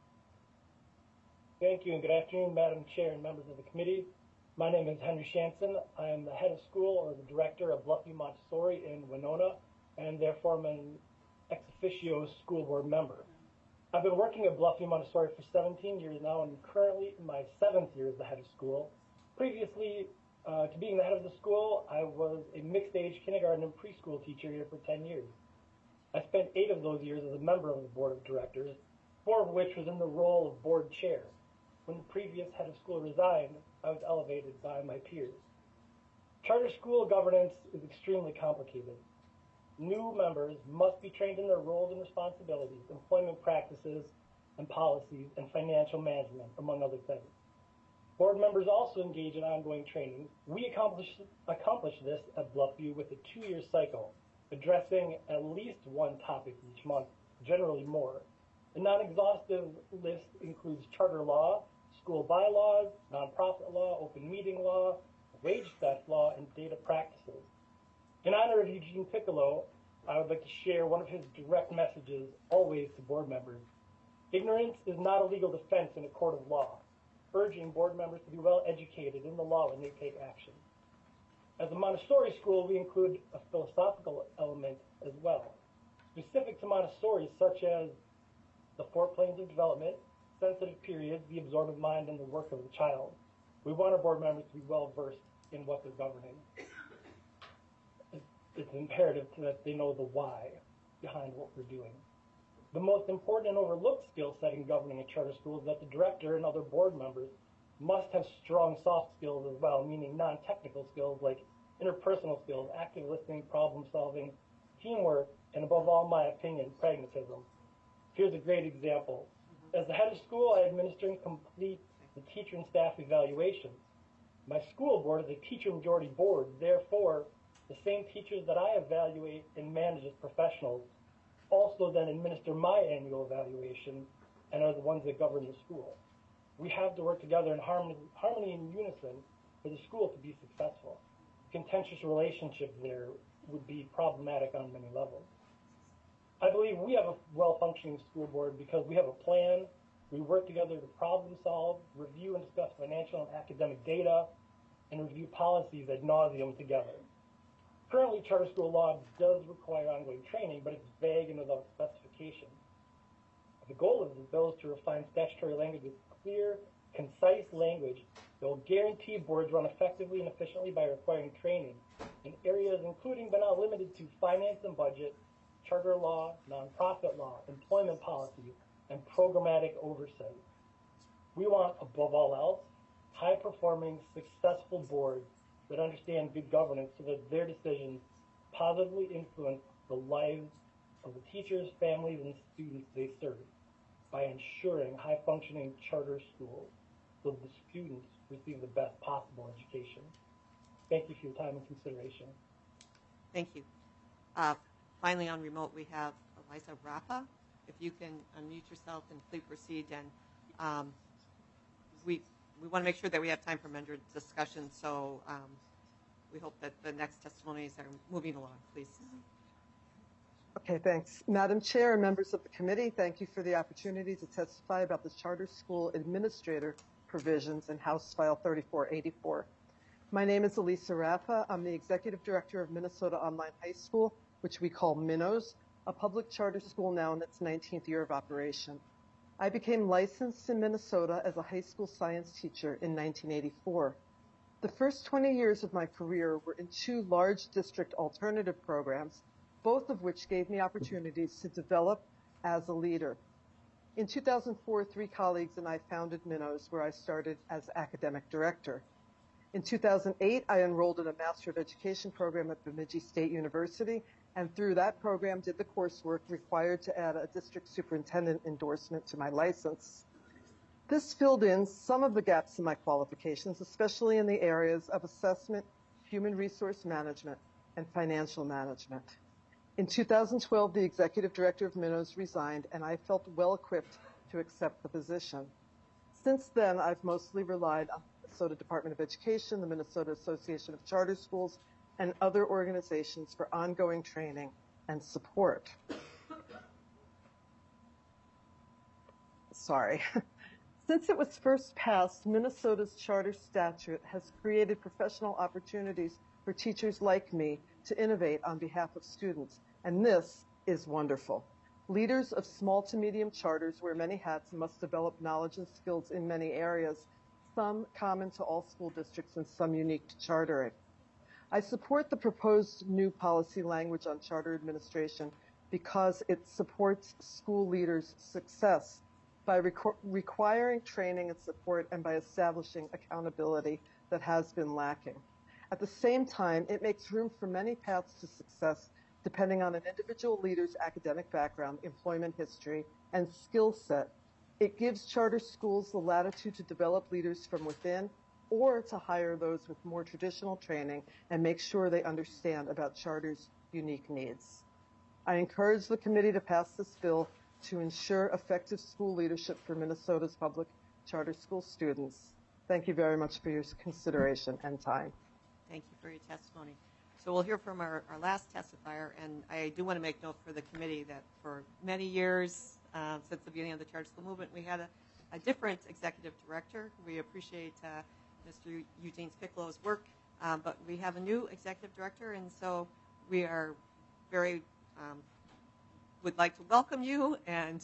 Thank you, and good afternoon, Madam Chair and members of the committee. My name is Henry Shanson. I am the head of school, or the director of Bluffview Montessori in Winona, and therefore I'm an ex officio school board member. I've been working at Bluffview Montessori for 17 years now, and currently in my 7th year as the head of school. Previously to being the head of the school, I was a mixed-age kindergarten and preschool teacher here for 10 years. I spent 8 of those years as a member of the board of directors, 4 of which was in the role of board chair. When the previous head of school resigned, I was elevated by my peers. Charter school governance is extremely complicated. New members must be trained in their roles and responsibilities, employment practices and policies, and financial management, among other things. Board members also engage in ongoing training. We accomplish this at Bluffview with a 2-year cycle, addressing at least one topic each month, generally more. The non-exhaustive list includes charter law, school bylaws, nonprofit law, open meeting law, wage theft law, and data practices. In honor of Eugene Piccolo, I would like to share one of his direct messages always to board members. Ignorance is not a legal defense in a court of law, urging board members to be well educated in the law when they take action. As a Montessori school, we include a philosophical element as well, specific to Montessori, such as the 4 planes of development, sensitive periods, the absorbent mind, and the work of the child. We want our board members to be well versed in what they're governing. It's imperative that they know the why behind what we're doing. The most important and overlooked skill set in governing a charter school is that the director and other board members must have strong soft skills as well, meaning non-technical skills like interpersonal skills, active listening, problem solving, teamwork, and above all, my opinion, pragmatism. Here's a great example. As the head of school, I administer and complete the teacher and staff evaluations. My school board is a teacher majority board, therefore, the same teachers that I evaluate and manage as professionals also then administer my annual evaluation and are the ones that govern the school. We have to work together in harmony and unison for the school to be successful. Contentious relationships there would be problematic on many levels. I believe we have a well-functioning school board because we have a plan, we work together to problem solve, review and discuss financial and academic data, and review policies ad nauseum together. Currently, charter school law does require ongoing training, but it's vague and without specification. The goal of the bill is to refine statutory language with clear, concise language that will guarantee boards run effectively and efficiently by requiring training in areas including but not limited to finance and budget, charter law, nonprofit law, employment policy, and programmatic oversight. We want, above all else, high-performing, successful boards that understand good governance so that their decisions positively influence the lives of the teachers, families, and students they serve by ensuring high-functioning charter schools so the students receive the best possible education. Thank you for your time and consideration. Thank you. Finally, on remote, we have Eliza Rafa. If you can unmute yourself and please proceed. And we we want to make sure that we have time for member discussion, so we hope that the next testimonies are moving along, please. Okay, thanks. Madam Chair and members of the committee, thank you for the opportunity to testify about the charter school administrator provisions in House File 3484. My name is Elisa Raffa. I'm the Executive Director of Minnesota Online High School, which we call Minnows, a public charter school now in its 19th year of operation. I became licensed in Minnesota as a high school science teacher in 1984. The first 20 years of my career were in 2 large district alternative programs, both of which gave me opportunities to develop as a leader. In 2004, 3 colleagues and I founded Minnows, where I started as academic director. In 2008, I enrolled in a Master of Education program at Bemidji State University, and through that program did the coursework required to add a district superintendent endorsement to my license. This filled in some of the gaps in my qualifications, especially in the areas of assessment, human resource management, and financial management. In 2012, the executive director of Minnows resigned, and I felt well equipped to accept the position. Since then, I've mostly relied on the Minnesota Department of Education, the Minnesota Association of Charter Schools, and other organizations for ongoing training and support. Sorry. Since it was first passed, Minnesota's charter statute has created professional opportunities for teachers like me to innovate on behalf of students, and this is wonderful. Leaders of small to medium charters wear many hats and must develop knowledge and skills in many areas, some common to all school districts and some unique to chartering. I support the proposed new policy language on charter administration because it supports school leaders' success by requiring training and support and by establishing accountability that has been lacking. At the same time, it makes room for many paths to success depending on an individual leader's academic background, employment history, and skill set. It gives charter schools the latitude to develop leaders from within or to hire those with more traditional training and make sure they understand about charter's unique needs. I encourage the committee to pass this bill to ensure effective school leadership for Minnesota's public charter school students. Thank you very much for your consideration and time. Thank you for your testimony. So we'll hear from our last testifier, and I do want to make note for the committee that for many years, since the beginning of the charter school movement, we had a different executive director. We appreciate Mr. Eugene Picklow's work, but we have a new executive director, and so we are very would like to welcome you, and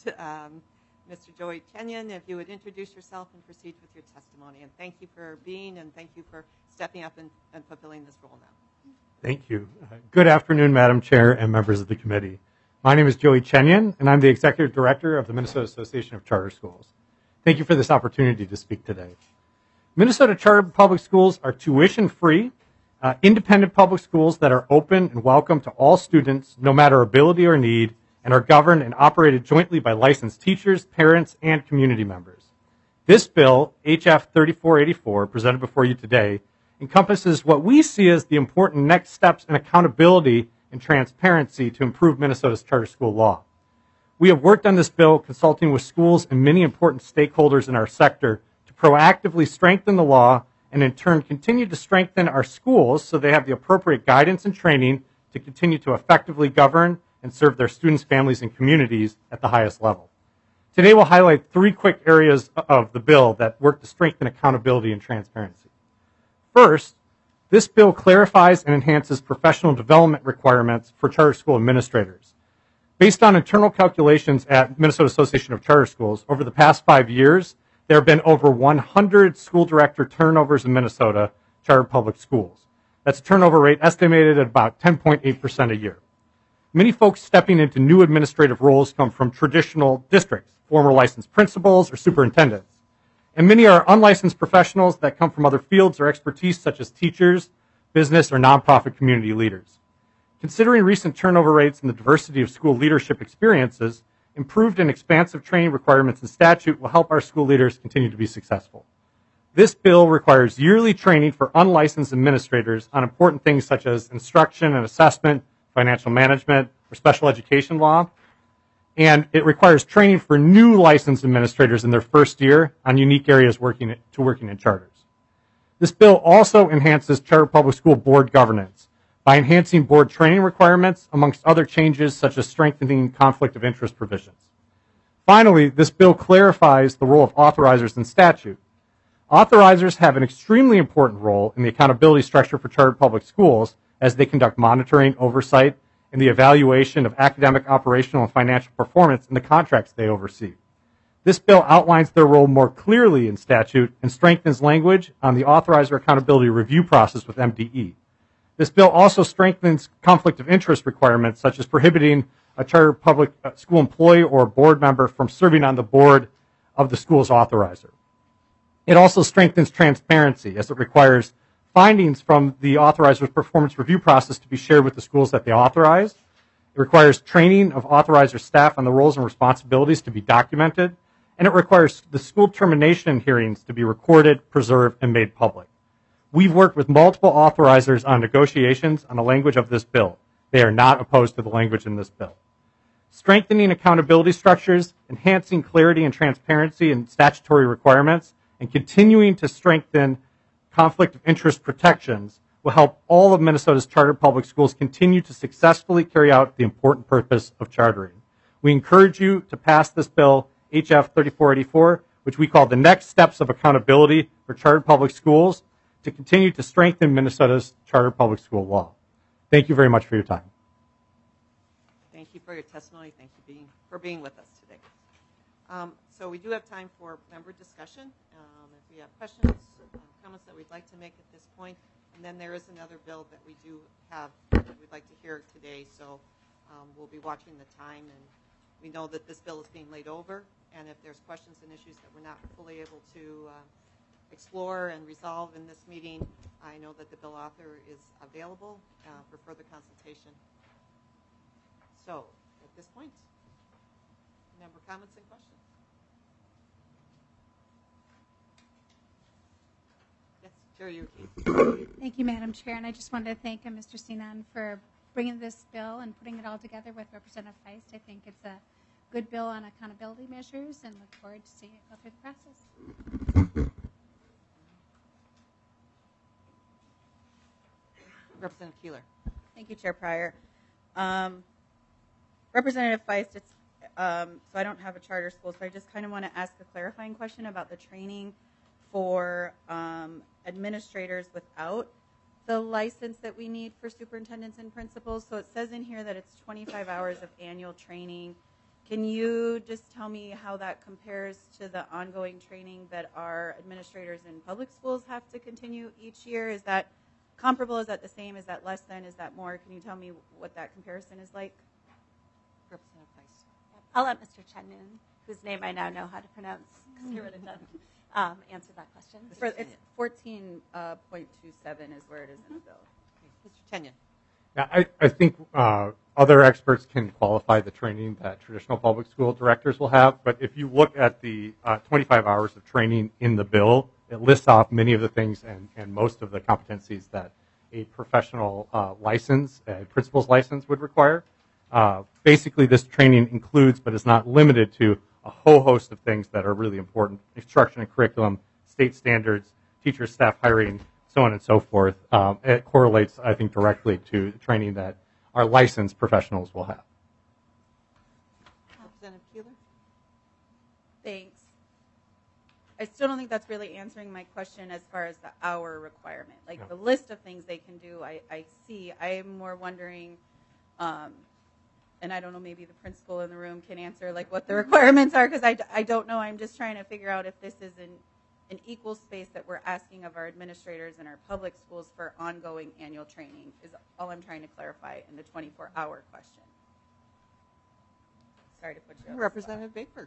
Mr. Joey Kenyon, if you would introduce yourself and proceed with your testimony. And thank you for being, and thank you for stepping up and fulfilling this role now. Thank you. Good afternoon, Madam Chair and members of the committee. My name is Joey Kenyon, and I'm the Executive Director of the Minnesota Association of Charter Schools. Thank you for this opportunity to speak today. Minnesota charter public schools are tuition-free, independent public schools that are open and welcome to all students, no matter ability or need, and are governed and operated jointly by licensed teachers, parents, and community members. This bill, HF 3484, presented before you today, encompasses what we see as the important next steps in accountability and transparency to improve Minnesota's charter school law. We have worked on this bill consulting with schools and many important stakeholders in our sector to proactively strengthen the law and in turn continue to strengthen our schools so they have the appropriate guidance and training to continue to effectively govern and serve their students, families, and communities at the highest level. Today we'll highlight 3 quick areas of the bill that work to strengthen accountability and transparency. First, this bill clarifies and enhances professional development requirements for charter school administrators. Based on internal calculations at Minnesota Association of Charter Schools, over the past 5 years, there have been over 100 school director turnovers in Minnesota charter public schools. That's a turnover rate estimated at about 10.8% a year. Many folks stepping into new administrative roles come from traditional districts, former licensed principals or superintendents. And many are unlicensed professionals that come from other fields or expertise such as teachers, business, or nonprofit community leaders. Considering recent turnover rates and the diversity of school leadership experiences, improved and expansive training requirements in statute will help our school leaders continue to be successful. This bill requires yearly training for unlicensed administrators on important things such as instruction and assessment, financial management, or special education law. and it requires training for new licensed administrators in their first year on unique areas working in charters. This bill also enhances charter public school board governance by enhancing board training requirements, amongst other changes such as strengthening conflict of interest provisions. Finally, this bill clarifies the role of authorizers in statute. Authorizers have an extremely important role in the accountability structure for charter public schools as they conduct monitoring, oversight, and the evaluation of academic, operational, and financial performance in the contracts they oversee. This bill outlines their role more clearly in statute and strengthens language on the authorizer accountability review process with MDE. This bill also strengthens conflict of interest requirements, such as prohibiting a charter public school employee or board member from serving on the board of the school's authorizer. It also strengthens transparency, as it requires findings from the authorizer's performance review process to be shared with the schools that they authorized. It requires training of authorizer staff on the roles and responsibilities to be documented, and it requires the school termination hearings to be recorded, preserved, and made public. We've worked with multiple authorizers on negotiations on the language of this bill. They are not opposed to the language in this bill. Strengthening accountability structures, enhancing clarity and transparency in statutory requirements, and continuing to strengthen conflict of interest protections will help all of Minnesota's charter public schools continue to successfully carry out the important purpose of chartering. We encourage you to pass this bill, HF 3484, which we call the next steps of accountability for charter public schools, to continue to strengthen Minnesota's charter public school law. Thank you very much for your time. Thank you for your testimony. Thank you for being with us today. So we do have time for member discussion. If we have questions, comments that we'd like to make at this point, and then there is another bill that we do have that we'd like to hear today. So we'll be watching the time, and we know that this bill is being laid over, and if there's questions and issues that we're not fully able to explore and resolve in this meeting, I know that the bill author is available for further consultation. So at this point, member comments and questions. Yes, Chair Yuki. Thank you, Madam Chair, and I just wanted to thank Mr. Sinan for bringing this bill and putting it all together with Representative Feist. I think it's a good bill on accountability measures, and look forward to seeing it go through the process. Representative Keeler. Thank you, Chair Pryor. Representative Feist, so I don't have a charter school, so I just kind of want to ask a clarifying question about the training for administrators without the license that we need for superintendents and principals. So it says in here that it's 25 hours of annual training. Can you just tell me how that compares to the ongoing training that our administrators in public schools have to continue each year? Is that comparable? Is that the same? Is that less than? Is that more? Can you tell me what that comparison is like? Representative Feist. I'll let Mr. Chenyan, whose name I now know how to pronounce because he wrote it down, answer that question. It's 14.27 is where it is in the bill. Mr. Chenyan. Yeah, I think other experts can qualify the training that traditional public school directors will have, but if you look at the 25 hours of training in the bill, it lists off many of the things and most of the competencies that a professional license, a principal's license would require. Basically, this training includes, but is not limited to, a whole host of things that are really important: instruction and curriculum, state standards, teacher staff hiring, so on and so forth. It correlates, I think, directly to training that our licensed professionals will have. Representative Keeler. Thanks. I still don't think that's really answering my question as far as the hour requirement. Like No. the list of things they can do, I see. I am more wondering, and I don't know, maybe the principal in the room can answer like what the requirements are, because I don't know. I'm just trying to figure out if this is an equal space that we're asking of our administrators in our public schools for ongoing annual training is all I'm trying to clarify in the 24-hour question. Sorry to put you on the spot. Representative Baker.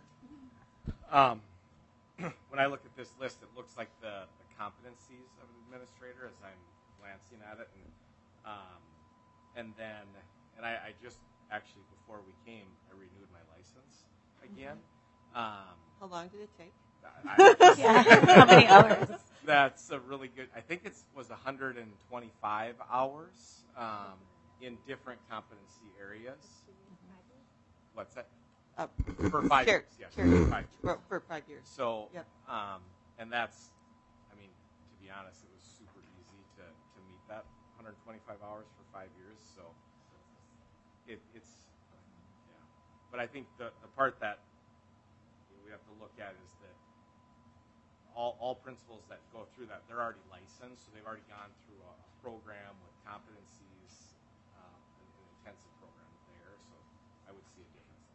When I look at this list, it looks like the competencies of an administrator as I'm glancing at it, and I just actually before we came, I renewed my license again. How long did it take? How many hours? That's a really good. I think it was 125 hours in different competency areas. What's that? For 5 years, yes. Chair, For 5 years. for 5 years. So, Yep. And that's, I mean, to be honest, it was super easy to meet that 125 hours for 5 years. So it's, yeah. But I think the part that we have to look at is that all principals that go through that, they're already licensed, so they've already gone through a program with competencies, an intensive program there. So I would see a difference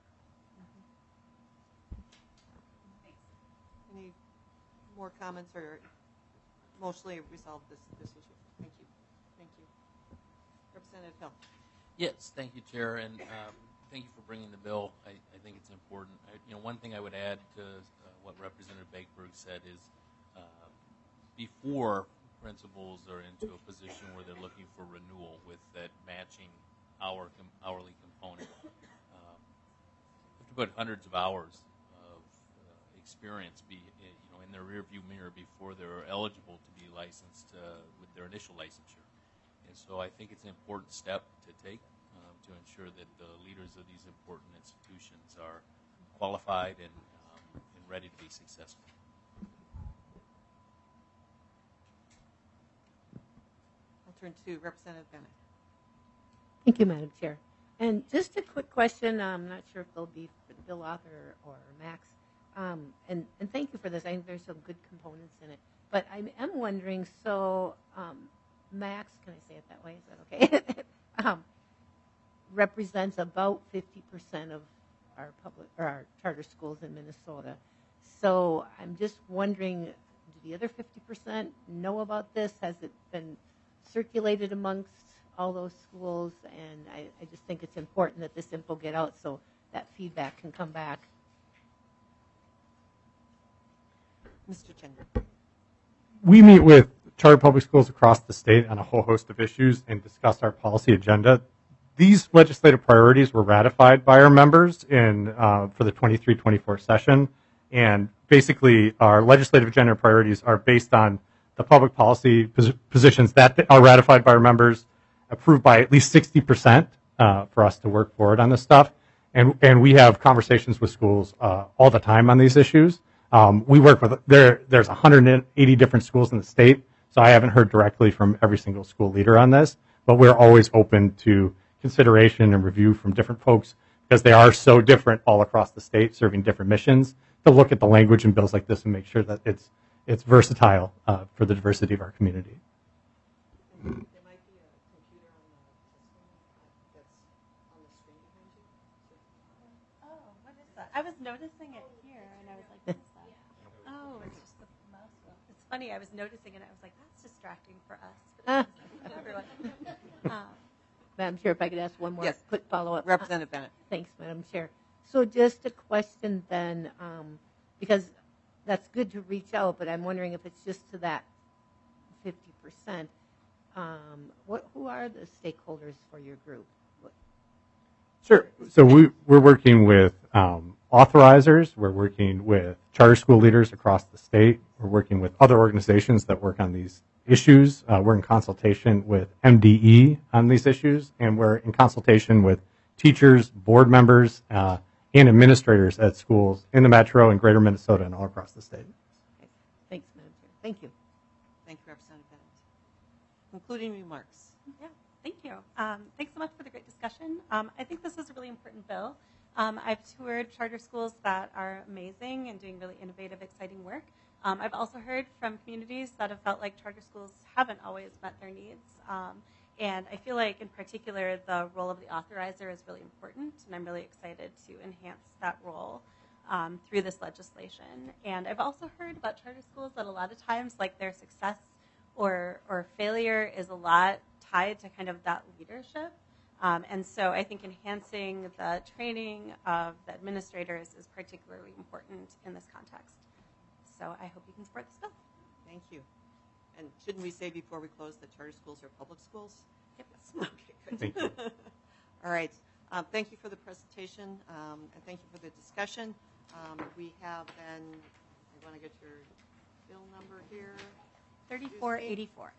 there. Any more comments or mostly resolve this issue? Thank you. Thank you. Representative Hill. Yes, thank you, Chair, and thank you for bringing the bill. I think it's important. One thing I would add to what Representative Bakeberg said is before principals are into a position where they're looking for renewal with that matching hourly component, you have to put hundreds of hours of experience in their rearview mirror before they're eligible to be licensed with their initial licensure. And so I think it's an important step to take to ensure that the leaders of these important institutions are qualified and ready to be successful. I'll turn to Representative Bennett. Thank you, Madam Chair. And just a quick question. I'm not sure if it'll be for the bill author or Max. And thank you for this. I think there's some good components in it. But I am wondering, so Max, can I say it that way? Is that okay? Represents about 50% of our charter schools in Minnesota. So I'm just wondering, do the other 50% know about this? Has it been circulated amongst all those schools? And I just think it's important that this info get out so that feedback can come back. Mr. Chen. We meet with charter public schools across the state on a whole host of issues and discuss our policy agenda. These legislative priorities were ratified by our members for the 23-24 session. And basically, our legislative agenda priorities are based on the public policy positions that are ratified by our members, approved by at least 60% for us to work forward on this stuff. And we have conversations with schools all the time on these issues. We work with, there's 180 different schools in the state, so I haven't heard directly from every single school leader on this, but we're always open to consideration and review from different folks because they are so different all across the state, serving different missions, to look at the language in bills like this and make sure that it's versatile for the diversity of our community. There might be a computer on the system that's on the screen behind you. Oh, what is that? I was noticing it here, and I was like, what is that? Oh, it's just the mouse wheel. It's funny, I was noticing it, and I was like, that's distracting for us. But it's everyone. Madam Chair, if I could ask one more quick follow-up. Representative Bennett. Thanks, Madam Chair. So just a question then, because that's good to reach out, but I'm wondering if it's just to that 50%. Who are the stakeholders for your group? Sure. So we're working with authorizers. We're working with charter school leaders across the state. We're working with other organizations that work on these issues. We're in consultation with MDE on these issues, and we're in consultation with teachers, board members, and administrators at schools in the metro and greater Minnesota and all across the state. Okay. Thanks, Madam Chair. Thank you. Thank you, Representative Bennett. Concluding remarks. Yeah, thank you. Thanks so much for the great discussion. I think this is a really important bill. I've toured charter schools that are amazing and doing really innovative, exciting work. I've also heard from communities that have felt like charter schools haven't always met their needs. And I feel like, in particular, the role of the authorizer is really important, and I'm really excited to enhance that role through this legislation. And I've also heard about charter schools that a lot of times, like, their success or failure is a lot tied to kind of that leadership. And so I think enhancing the training of the administrators is particularly important in this context. So I hope you can support this bill. Thank you. And shouldn't we say before we close that charter schools are public schools? Yep. Okay, good. Thank you. All right. Thank you for the presentation, and thank you for the discussion. We have then, I want to get your bill number here. 3484.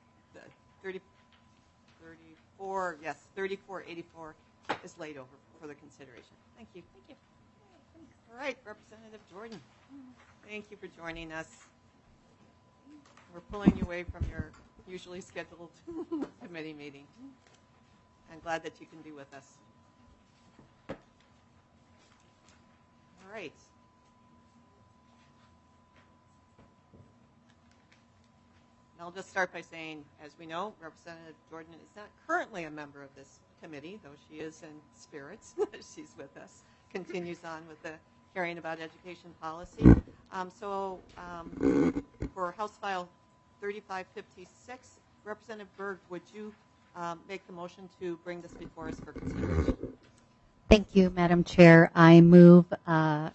34, yes, 3484 is laid over for the consideration. Thank you. Thank you. All right, Representative Jordan, thank you for joining us. We're pulling you away from your usually scheduled committee meeting. I'm glad that you can be with us. All right. And I'll just start by saying, as we know, Representative Jordan is not currently a member of this committee, though she is in spirits. She's with us. Continues on with the hearing about education policy. For House File 3556, Representative Berg, would you make the motion to bring this before us for consideration? Thank you, Madam Chair. I move House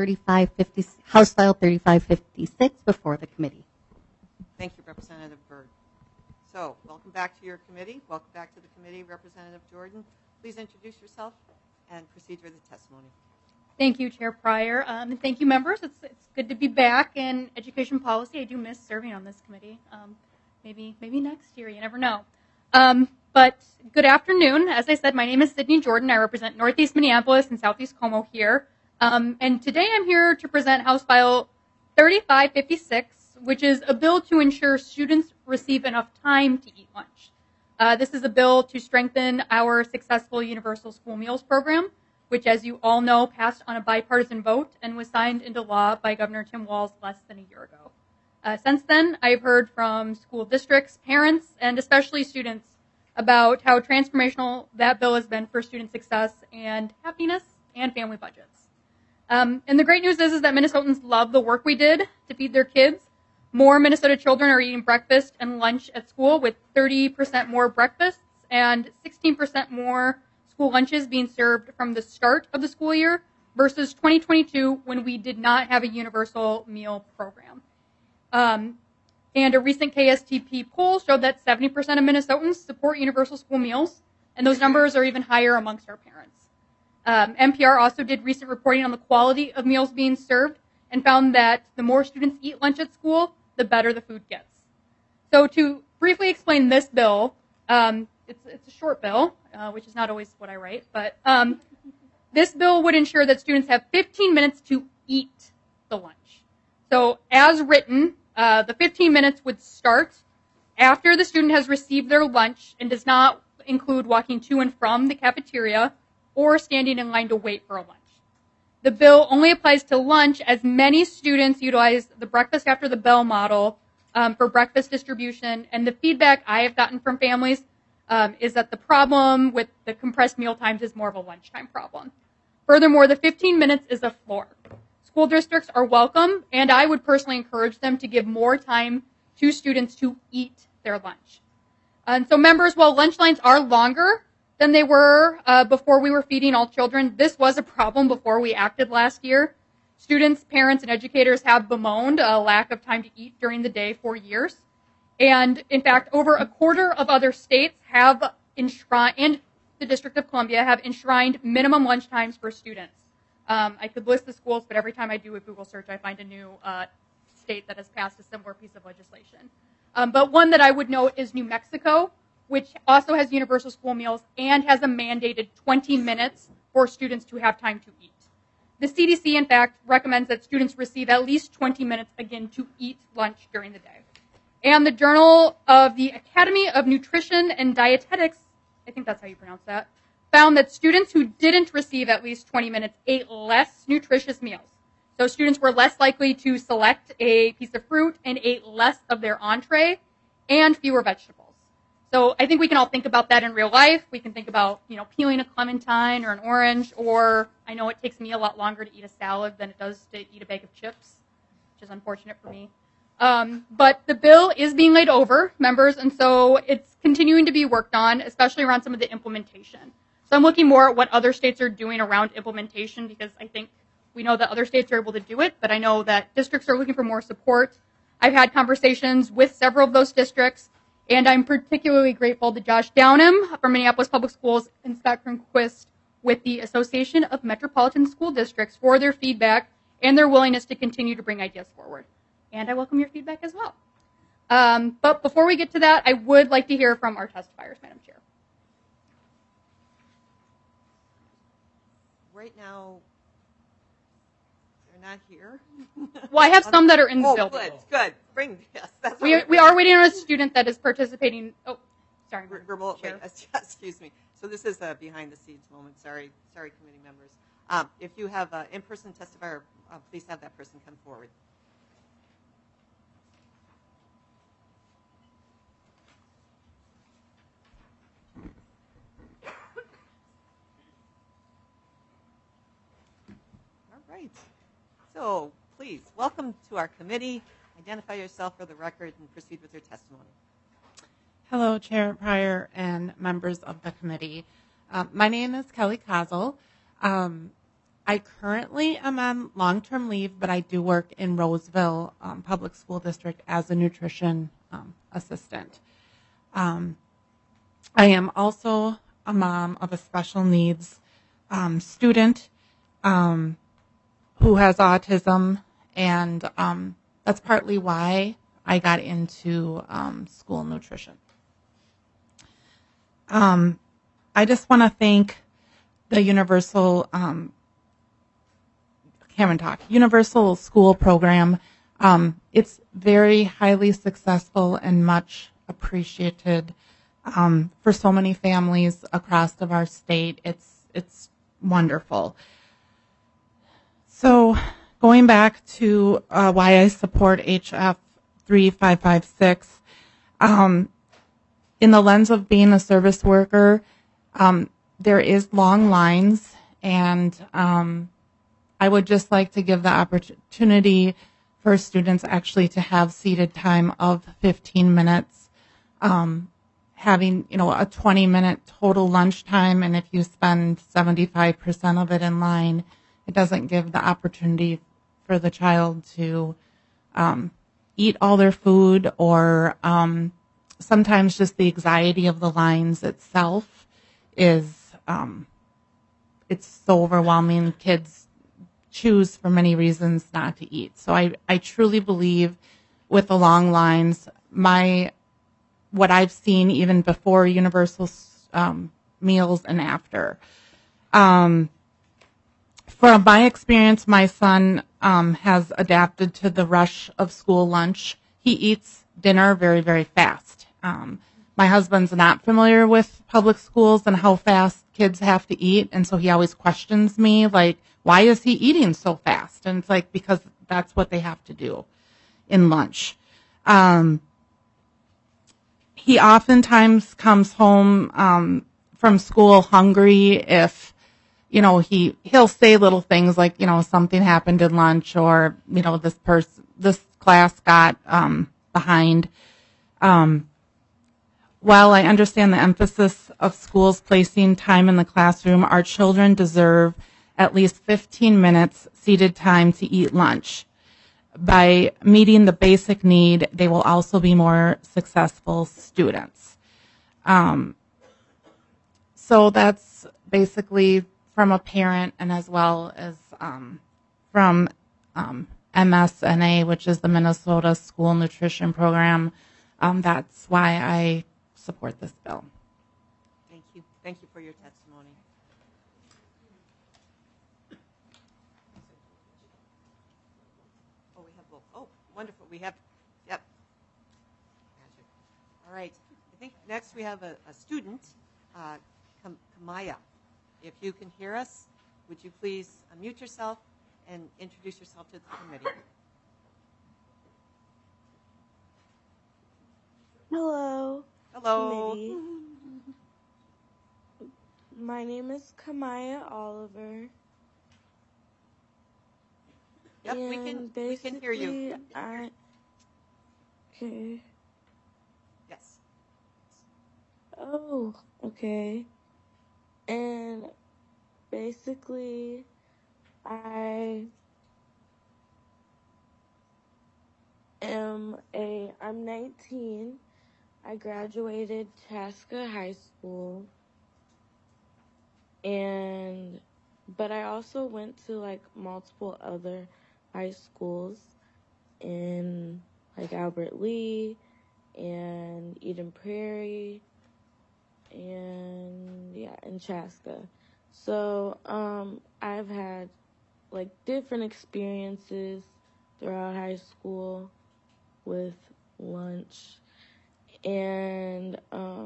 File 3556 before the committee. Thank you, Representative Berg. So, welcome back to your committee. Welcome back to the committee, Representative Jordan. Please introduce yourself and proceed with the testimony. Thank you, Chair Pryor. And thank you, members. It's good to be back in education policy. I do miss serving on this committee. Maybe next year. You never know. But good afternoon. As I said, my name is Sydney Jordan. I represent Northeast Minneapolis and Southeast Como here. And today I'm here to present House File 3556, which is a bill to ensure students receive enough time to eat lunch. This is a bill to strengthen our successful Universal School Meals program, which, as you all know, passed on a bipartisan vote and was signed into law by Governor Tim Walz less than a year ago. Since then, I've heard from school districts, parents, and especially students about how transformational that bill has been for student success and happiness and family budgets. And the great news is that Minnesotans love the work we did to feed their kids. More Minnesota children are eating breakfast and lunch at school, with 30% more breakfasts and 16% more school lunches being served from the start of the school year versus 2022, when we did not have a universal meal program. And a recent KSTP poll showed that 70% of Minnesotans support universal school meals, and those numbers are even higher amongst our parents. NPR also did recent reporting on the quality of meals being served and found that the more students eat lunch at school, the better the food gets. So to briefly explain this bill, it's a short bill, which is not always what I write, but this bill would ensure that students have 15 minutes to eat the lunch. So as written, the 15 minutes would start after the student has received their lunch and does not include walking to and from the cafeteria or standing in line to wait for a lunch. The bill only applies to lunch, as many students utilize the breakfast after the bell model for breakfast distribution, and the feedback I have gotten from families is that the problem with the compressed meal times is more of a lunchtime problem. Furthermore, the 15 minutes is a floor. School districts are welcome, and I would personally encourage them to give more time to students to eat their lunch. And so members, while lunch lines are longer than they were before we were feeding all children, this was a problem before we acted last year. Students, parents, and educators have bemoaned a lack of time to eat during the day for years. And in fact, over a quarter of other states have enshrined, and the District of Columbia have enshrined minimum lunch times for students. I could list the schools, but every time I do a Google search, I find a new state that has passed a similar piece of legislation. But one that I would note is New Mexico, which also has universal school meals and has a mandated 20 minutes for students to have time to eat. The CDC, in fact, recommends that students receive at least 20 minutes, again, to eat lunch during the day. And the Journal of the Academy of Nutrition and Dietetics, I think that's how you pronounce that, found that students who didn't receive at least 20 minutes ate less nutritious meals. So students were less likely to select a piece of fruit and ate less of their entree and fewer vegetables. So I think we can all think about that in real life. We can think about, peeling a clementine or an orange, or I know it takes me a lot longer to eat a salad than it does to eat a bag of chips, which is unfortunate for me. But the bill is being laid over, members, and so it's continuing to be worked on, especially around some of the implementation. So I'm looking more at what other states are doing around implementation, because I think we know that other states are able to do it, but I know that districts are looking for more support. I've had conversations with several of those districts, and I'm particularly grateful to Josh Downham from Minneapolis Public Schools and Scott Cronquist with the Association of Metropolitan School Districts for their feedback and their willingness to continue to bring ideas forward. And I welcome your feedback as well. But before we get to that, I would like to hear from our testifiers, Madam Chair. Right now, They're not here. Well, I have some that are in the building. Good. Bring this. That's We are waiting on a student that is participating. Oh, sorry. Remote. Chair. Excuse me. So this is a behind the scenes moment. Sorry, committee members. If you have an in-person testifier, please have that person come forward. All right. So please, welcome to our committee. Identify yourself for the record and proceed with your testimony. Hello, Chair Pryor and members of the committee. My name is Kelly Kozel. I currently am on long-term leave, but I do work in Roseville Public School District as a nutrition assistant. I am also a mom of a special needs student who has autism, and that's partly why I got into school nutrition. I just want to thank the Universal School Program. It's very highly successful and much appreciated for so many families across of our state. It's wonderful. So going back to why I support HF 3556, in the lens of being a service worker, there is long lines, and I would just like to give the opportunity for students actually to have seated time of 15 minutes, having, a 20-minute total lunch time, and if you spend 75% of it in line, it doesn't give the opportunity for the child to eat all their food, or sometimes just the anxiety of the lines itself is it's so overwhelming. Kids choose for many reasons not to eat. So I truly believe with the long lines, what I've seen even before universal meals and after. From my experience, my son has adapted to the rush of school lunch. He eats dinner very, very fast. My husband's not familiar with public schools and how fast kids have to eat, and so he always questions me, like, why is he eating so fast? And it's like, because that's what they have to do in lunch. He oftentimes comes home from school hungry if, he'll say little things like, something happened in lunch, or, this class got behind. While I understand the emphasis of schools placing time in the classroom, our children deserve at least 15 minutes seated time to eat lunch. By meeting the basic need, they will also be more successful students. So that's basically from a parent, and as well as from MSNA, which is the Minnesota School Nutrition Program. That's why I support this bill. Thank you. Thank you for your testimony. Oh, we have both. Oh, wonderful. We have, yep. Magic. All right. I think next we have a student, Kamaya. If you can hear us, would you please unmute yourself and introduce yourself to the committee? Hello. Hello. Committee. My name is Kamaya Oliver. Yep, we can hear you. Okay. Yes. Oh, okay. And basically, I'm 19. I graduated Chaska High School, but I also went to like multiple other high schools in like Albert Lee and Eden Prairie and in Chaska. So I've had like different experiences throughout high school with lunch. And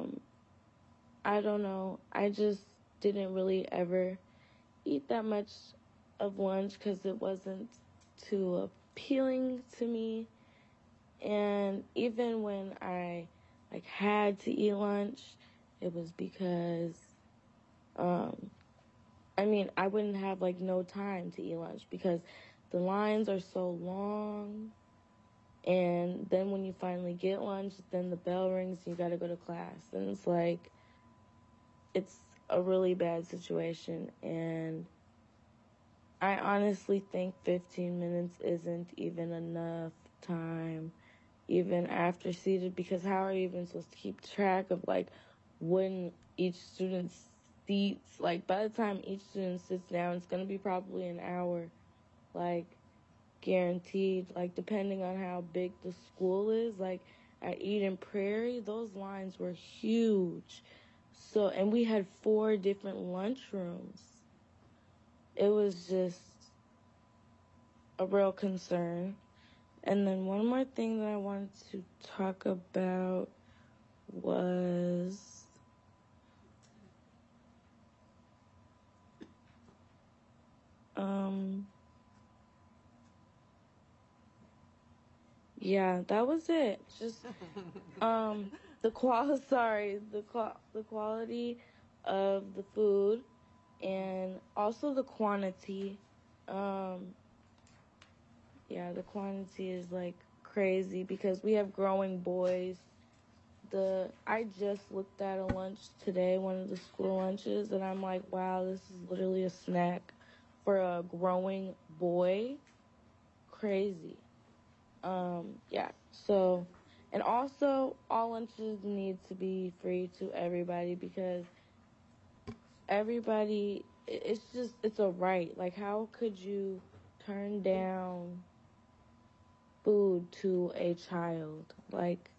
I don't know, I just didn't really ever eat that much of lunch because it wasn't too appealing to me. And even when I like had to eat lunch, it was because I wouldn't have like no time to eat lunch because the lines are so long. And then when you finally get lunch, then the bell rings and you got to go to class. And it's like, it's a really bad situation. And I honestly think 15 minutes isn't even enough time, even after seated, because how are you even supposed to keep track of like when each student seats? Like by the time each student sits down, it's going to be probably an hour, like guaranteed, like depending on how big the school is. Like at Eden Prairie, those lines were huge. So, and we had 4 different lunchrooms. It was just a real concern. And then one more thing that I wanted to talk about was yeah, that was it. Just the quality of the food and also the quantity. Yeah, the quantity is like crazy because we have growing boys. I just looked at a lunch today, one of the school lunches, and I'm like, wow, this is literally a snack for a growing boy. Crazy. Yeah. So, and also all lunches need to be free to everybody because everybody, it's a right. Like, how could you turn down food to a child? Like,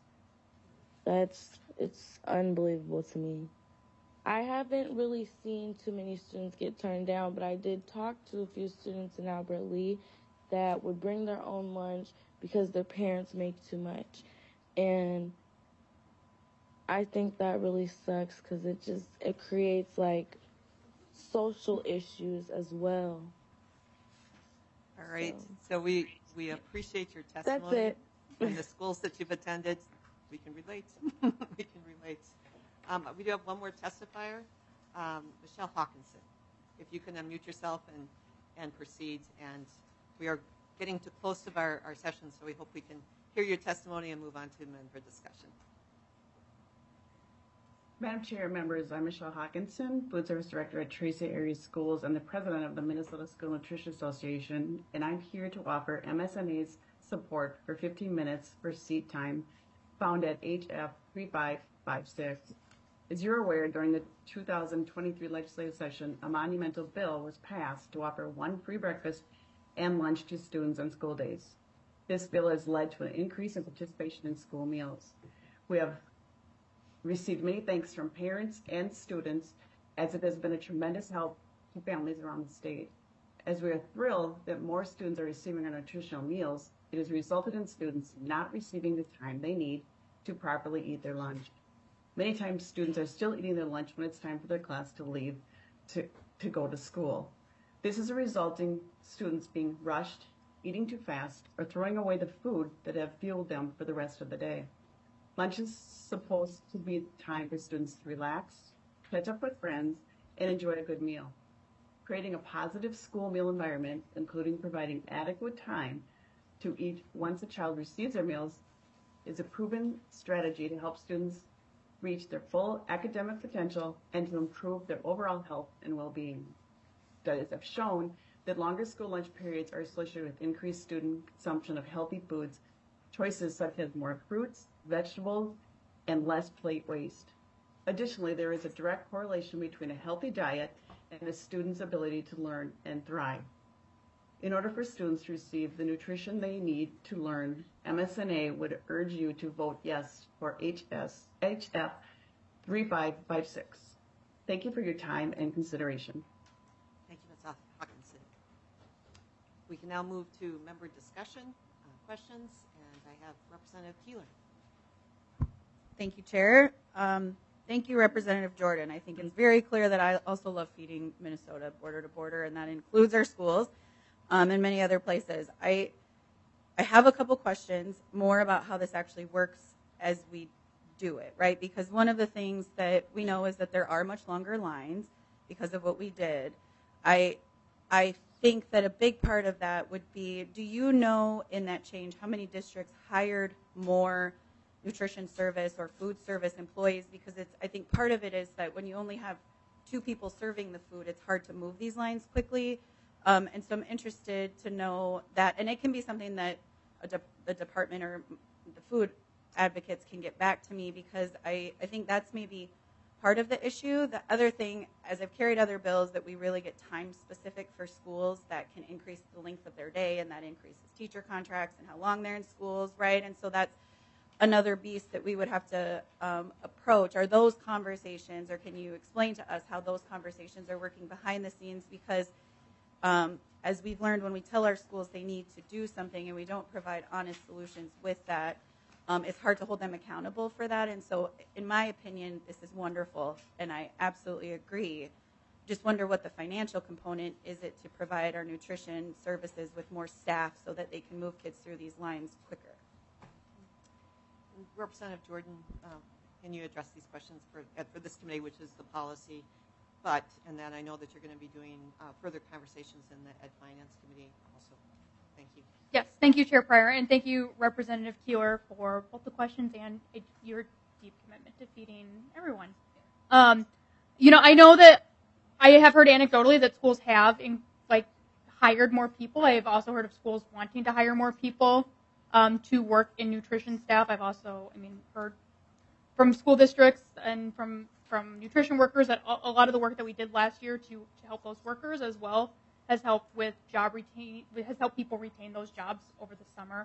it's unbelievable to me. I haven't really seen too many students get turned down, but I did talk to a few students in Albert Lee that would bring their own lunch because their parents make too much. And I think that really sucks because it creates like social issues as well. All right. So we appreciate your testimony. That's it. And the schools that you've attended, we can relate. We can relate. We do have one more testifier, Michelle Hawkinson. If you can unmute yourself and proceed. And we are getting too close to our session, so we hope we can hear your testimony and move on to member discussion. Madam Chair, members, I'm Michelle Hawkinson, Food Service Director at Tracy Area Schools and the President of the Minnesota School Nutrition Association, and I'm here to offer MSNA's support for 15 minutes for seat time found at HF 3556. As you're aware, during the 2023 legislative session, a monumental bill was passed to offer 1 free breakfast and lunch to students on school days. This bill has led to an increase in participation in school meals. We have received many thanks from parents and students, as it has been a tremendous help to families around the state. As we are thrilled that more students are receiving our nutritional meals, it has resulted in students not receiving the time they need to properly eat their lunch. Many times students are still eating their lunch when it's time for their class to leave to go to school. This is resulting students being rushed, eating too fast, or throwing away the food that have fueled them for the rest of the day. Lunch is supposed to be time for students to relax, catch up with friends, and enjoy a good meal. Creating a positive school meal environment, including providing adequate time to eat once a child receives their meals, is a proven strategy to help students reach their full academic potential and to improve their overall health and well-being. Studies have shown that longer school lunch periods are associated with increased student consumption of healthy foods, choices such as more fruits, vegetables, and less plate waste. Additionally, there is a direct correlation between a healthy diet and a student's ability to learn and thrive. In order for students to receive the nutrition they need to learn, MSNA would urge you to vote yes for HF 3556. Thank you for your time and consideration. Thank you, Ms. Hawkinson. We can now move to member discussion, questions, and I have Representative Keeler. Thank you, Chair. Thank you, Representative Jordan. I think it's very clear that I also love feeding Minnesota border to border, and that includes our schools and many other places. I have a couple questions more about how this actually works as we do it, right? Because one of the things that we know is that there are much longer lines because of what we did. I think that a big part of that would be, do you know in that change how many districts hired more nutrition service or food service employees? Because I think part of it is that when you only have 2 people serving the food, it's hard to move these lines quickly. And so I'm interested to know that, and it can be something that the department or the food advocates can get back to me, because I think that's maybe part of the issue. The other thing, as I've carried other bills, that we really get time specific for schools that can increase the length of their day, and that increases teacher contracts and how long they're in schools, right? And so that's another beast that we would have to approach. Are those conversations, or can you explain to us how those conversations are working behind the scenes? Because as we've learned, when we tell our schools they need to do something and we don't provide honest solutions with that, it's hard to hold them accountable for that. And so in my opinion, this is wonderful, and I absolutely agree. Just wonder what the financial component is it to provide our nutrition services with more staff so that they can move kids through these lines quicker. Representative Jordan, can you address these questions for this committee, which is the policy? And then I know that you're going to be doing further conversations in the Ed Finance Committee also. Thank you. Yes, thank you, Chair Pryor, and thank you, Representative Keeler, for both the questions and your deep commitment to feeding everyone. I know that I have heard anecdotally that schools have hired more people. I have also heard of schools wanting to hire more people to work in nutrition staff. I've also, heard from school districts and from nutrition workers that a lot of the work that we did last year to help those workers as well has helped with has helped people retain those jobs over the summer.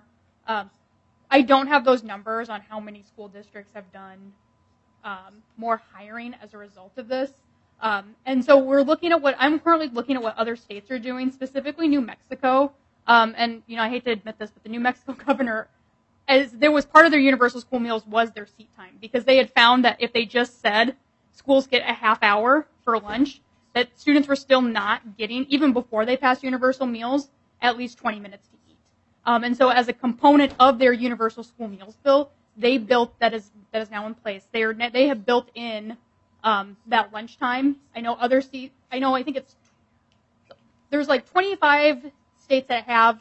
I don't have those numbers on how many school districts have done more hiring as a result of this. And so I'm currently looking at what other states are doing, specifically New Mexico. And I hate to admit this, but the New Mexico governor, as there was part of their universal school meals was their seat time, because they had found that if they just said schools get a half hour for lunch, that students were still not getting, even before they passed universal meals, at least 20 minutes to eat. And so as a component of their universal school meals bill, they built, that is now in place, they have built in that lunchtime. I think there's 25 states that have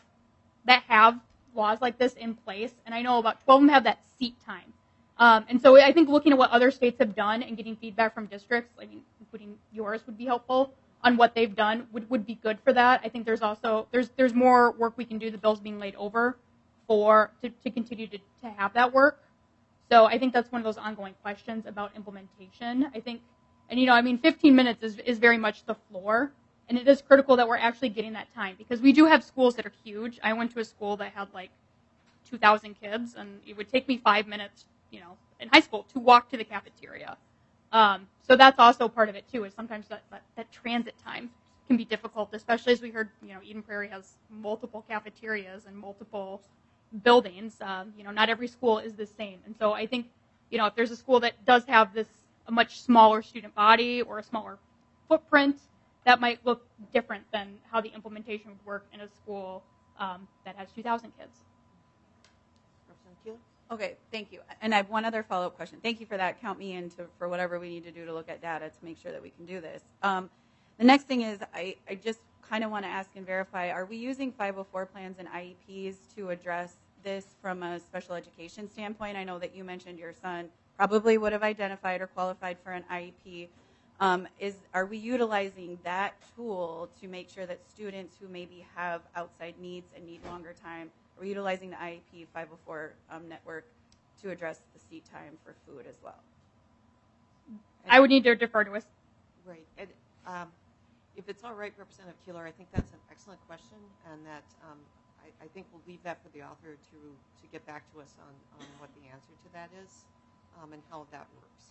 laws like this in place, and I know about 12 of them have that seat time. And so I think looking at what other states have done and getting feedback from districts, including yours, would be helpful on what they've done, would be good for that. I think there's more work we can do. The bill's being laid over to continue to have that work. So I think that's one of those ongoing questions about implementation. I think, 15 minutes is very much the floor, and it is critical that we're actually getting that time, because we do have schools that are huge. I went to a school that had 2,000 kids, and it would take me 5 minutes, in high school to walk to the cafeteria. So that's also part of it too, is sometimes that transit time can be difficult, especially as we heard, Eden Prairie has multiple cafeterias and multiple buildings. Not every school is the same. And so I think, if there's a school that does have a much smaller student body or a smaller footprint, that might look different than how the implementation would work in a school that has 2,000 kids. Okay, thank you. And I have one other follow-up question. Thank you for that. Count me in for whatever we need to do to look at data to make sure that we can do this. The next thing is I just kind of want to ask and verify, are we using 504 plans and IEPs to address this from a special education standpoint? I know that you mentioned your son probably would have identified or qualified for an IEP. Are we utilizing that tool to make sure that students who maybe have outside needs and need longer time, are we utilizing the IEP 504 network to address the seat time for food as well? I would need to defer to us. Right. And, if it's all right, Representative Keeler, I think that's an excellent question, and that I think we'll leave that for the author to get back to us on what the answer to that is and how that works.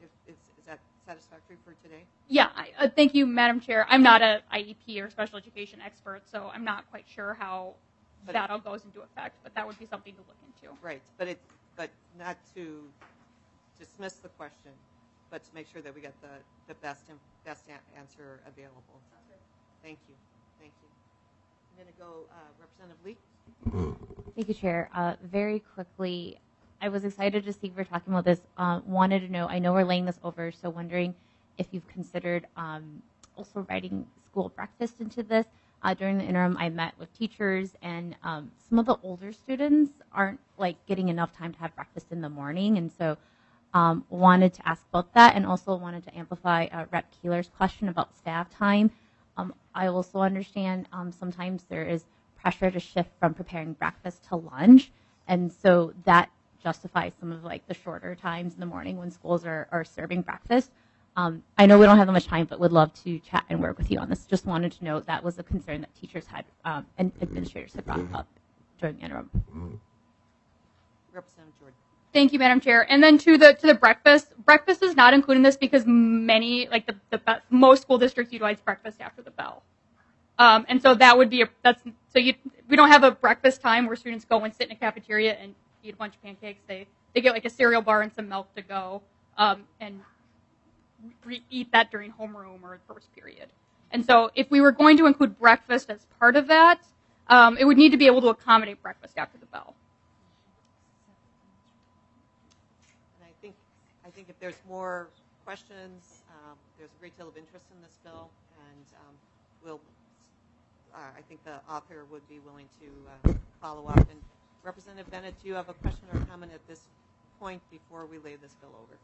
Is that satisfactory for today? Yeah, thank you, Madam Chair. I'm not a IEP or special education expert, so I'm not quite sure how that all goes into effect, but that would be something to look into. Right, but not to dismiss the question, but to make sure that we get the best answer available. Thank you. Thank you. I'm going to go Representative Lee. Thank you, Chair. Very quickly, I was excited to see we're talking about this. Wanted to know, I know we're laying this over, so wondering if you've considered also writing school breakfast into this. During the interim, I met with teachers, and some of the older students aren't getting enough time to have breakfast in the morning, and so wanted to ask about that, and also wanted to amplify Rep. Keeler's question about staff time. I also understand sometimes there is pressure to shift from preparing breakfast to lunch, and so that justifies some of the shorter times in the morning when schools are serving breakfast. I know we don't have that much time, but would love to chat and work with you on this. Just wanted to note that was a concern that teachers had and administrators had brought up during the interim. Representative Jordan. Thank you, Madam Chair. And then to the breakfast. Breakfast is not included in this because many, most school districts utilize breakfast after the bell. And so that would be we don't have a breakfast time where students go and sit in a cafeteria and eat a bunch of pancakes. They get a cereal bar and some milk to go, and eat that during homeroom or first period. And so if we were going to include breakfast as part of that, it would need to be able to accommodate breakfast after the bell. And I think if there's more questions, there's a great deal of interest in this bill, and I think the author would be willing to follow up. And Representative Bennett, do you have a question or comment at this point before we lay this bill over?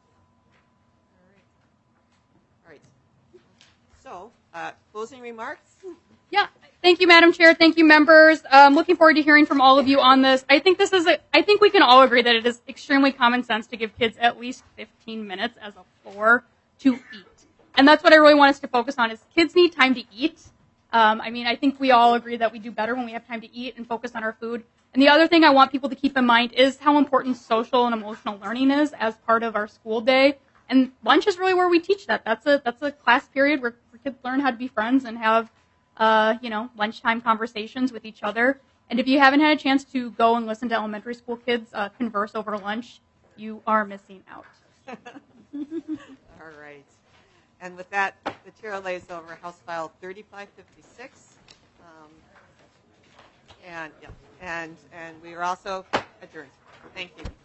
All right. So, closing remarks? Yeah. Thank you, Madam Chair. Thank you, members. Looking forward to hearing from all of you on this. I think we can all agree that it is extremely common sense to give kids at least 15 minutes as a floor to eat. And that's what I really want us to focus on is kids need time to eat. I think we all agree that we do better when we have time to eat and focus on our food. And the other thing I want people to keep in mind is how important social and emotional learning is as part of our school day. And lunch is really where we teach that. That's a class period where kids learn how to be friends and have, lunchtime conversations with each other. And if you haven't had a chance to go and listen to elementary school kids converse over lunch, you are missing out. All right. And with that, the chair lays over House File 3556. And we are also adjourned. Thank you.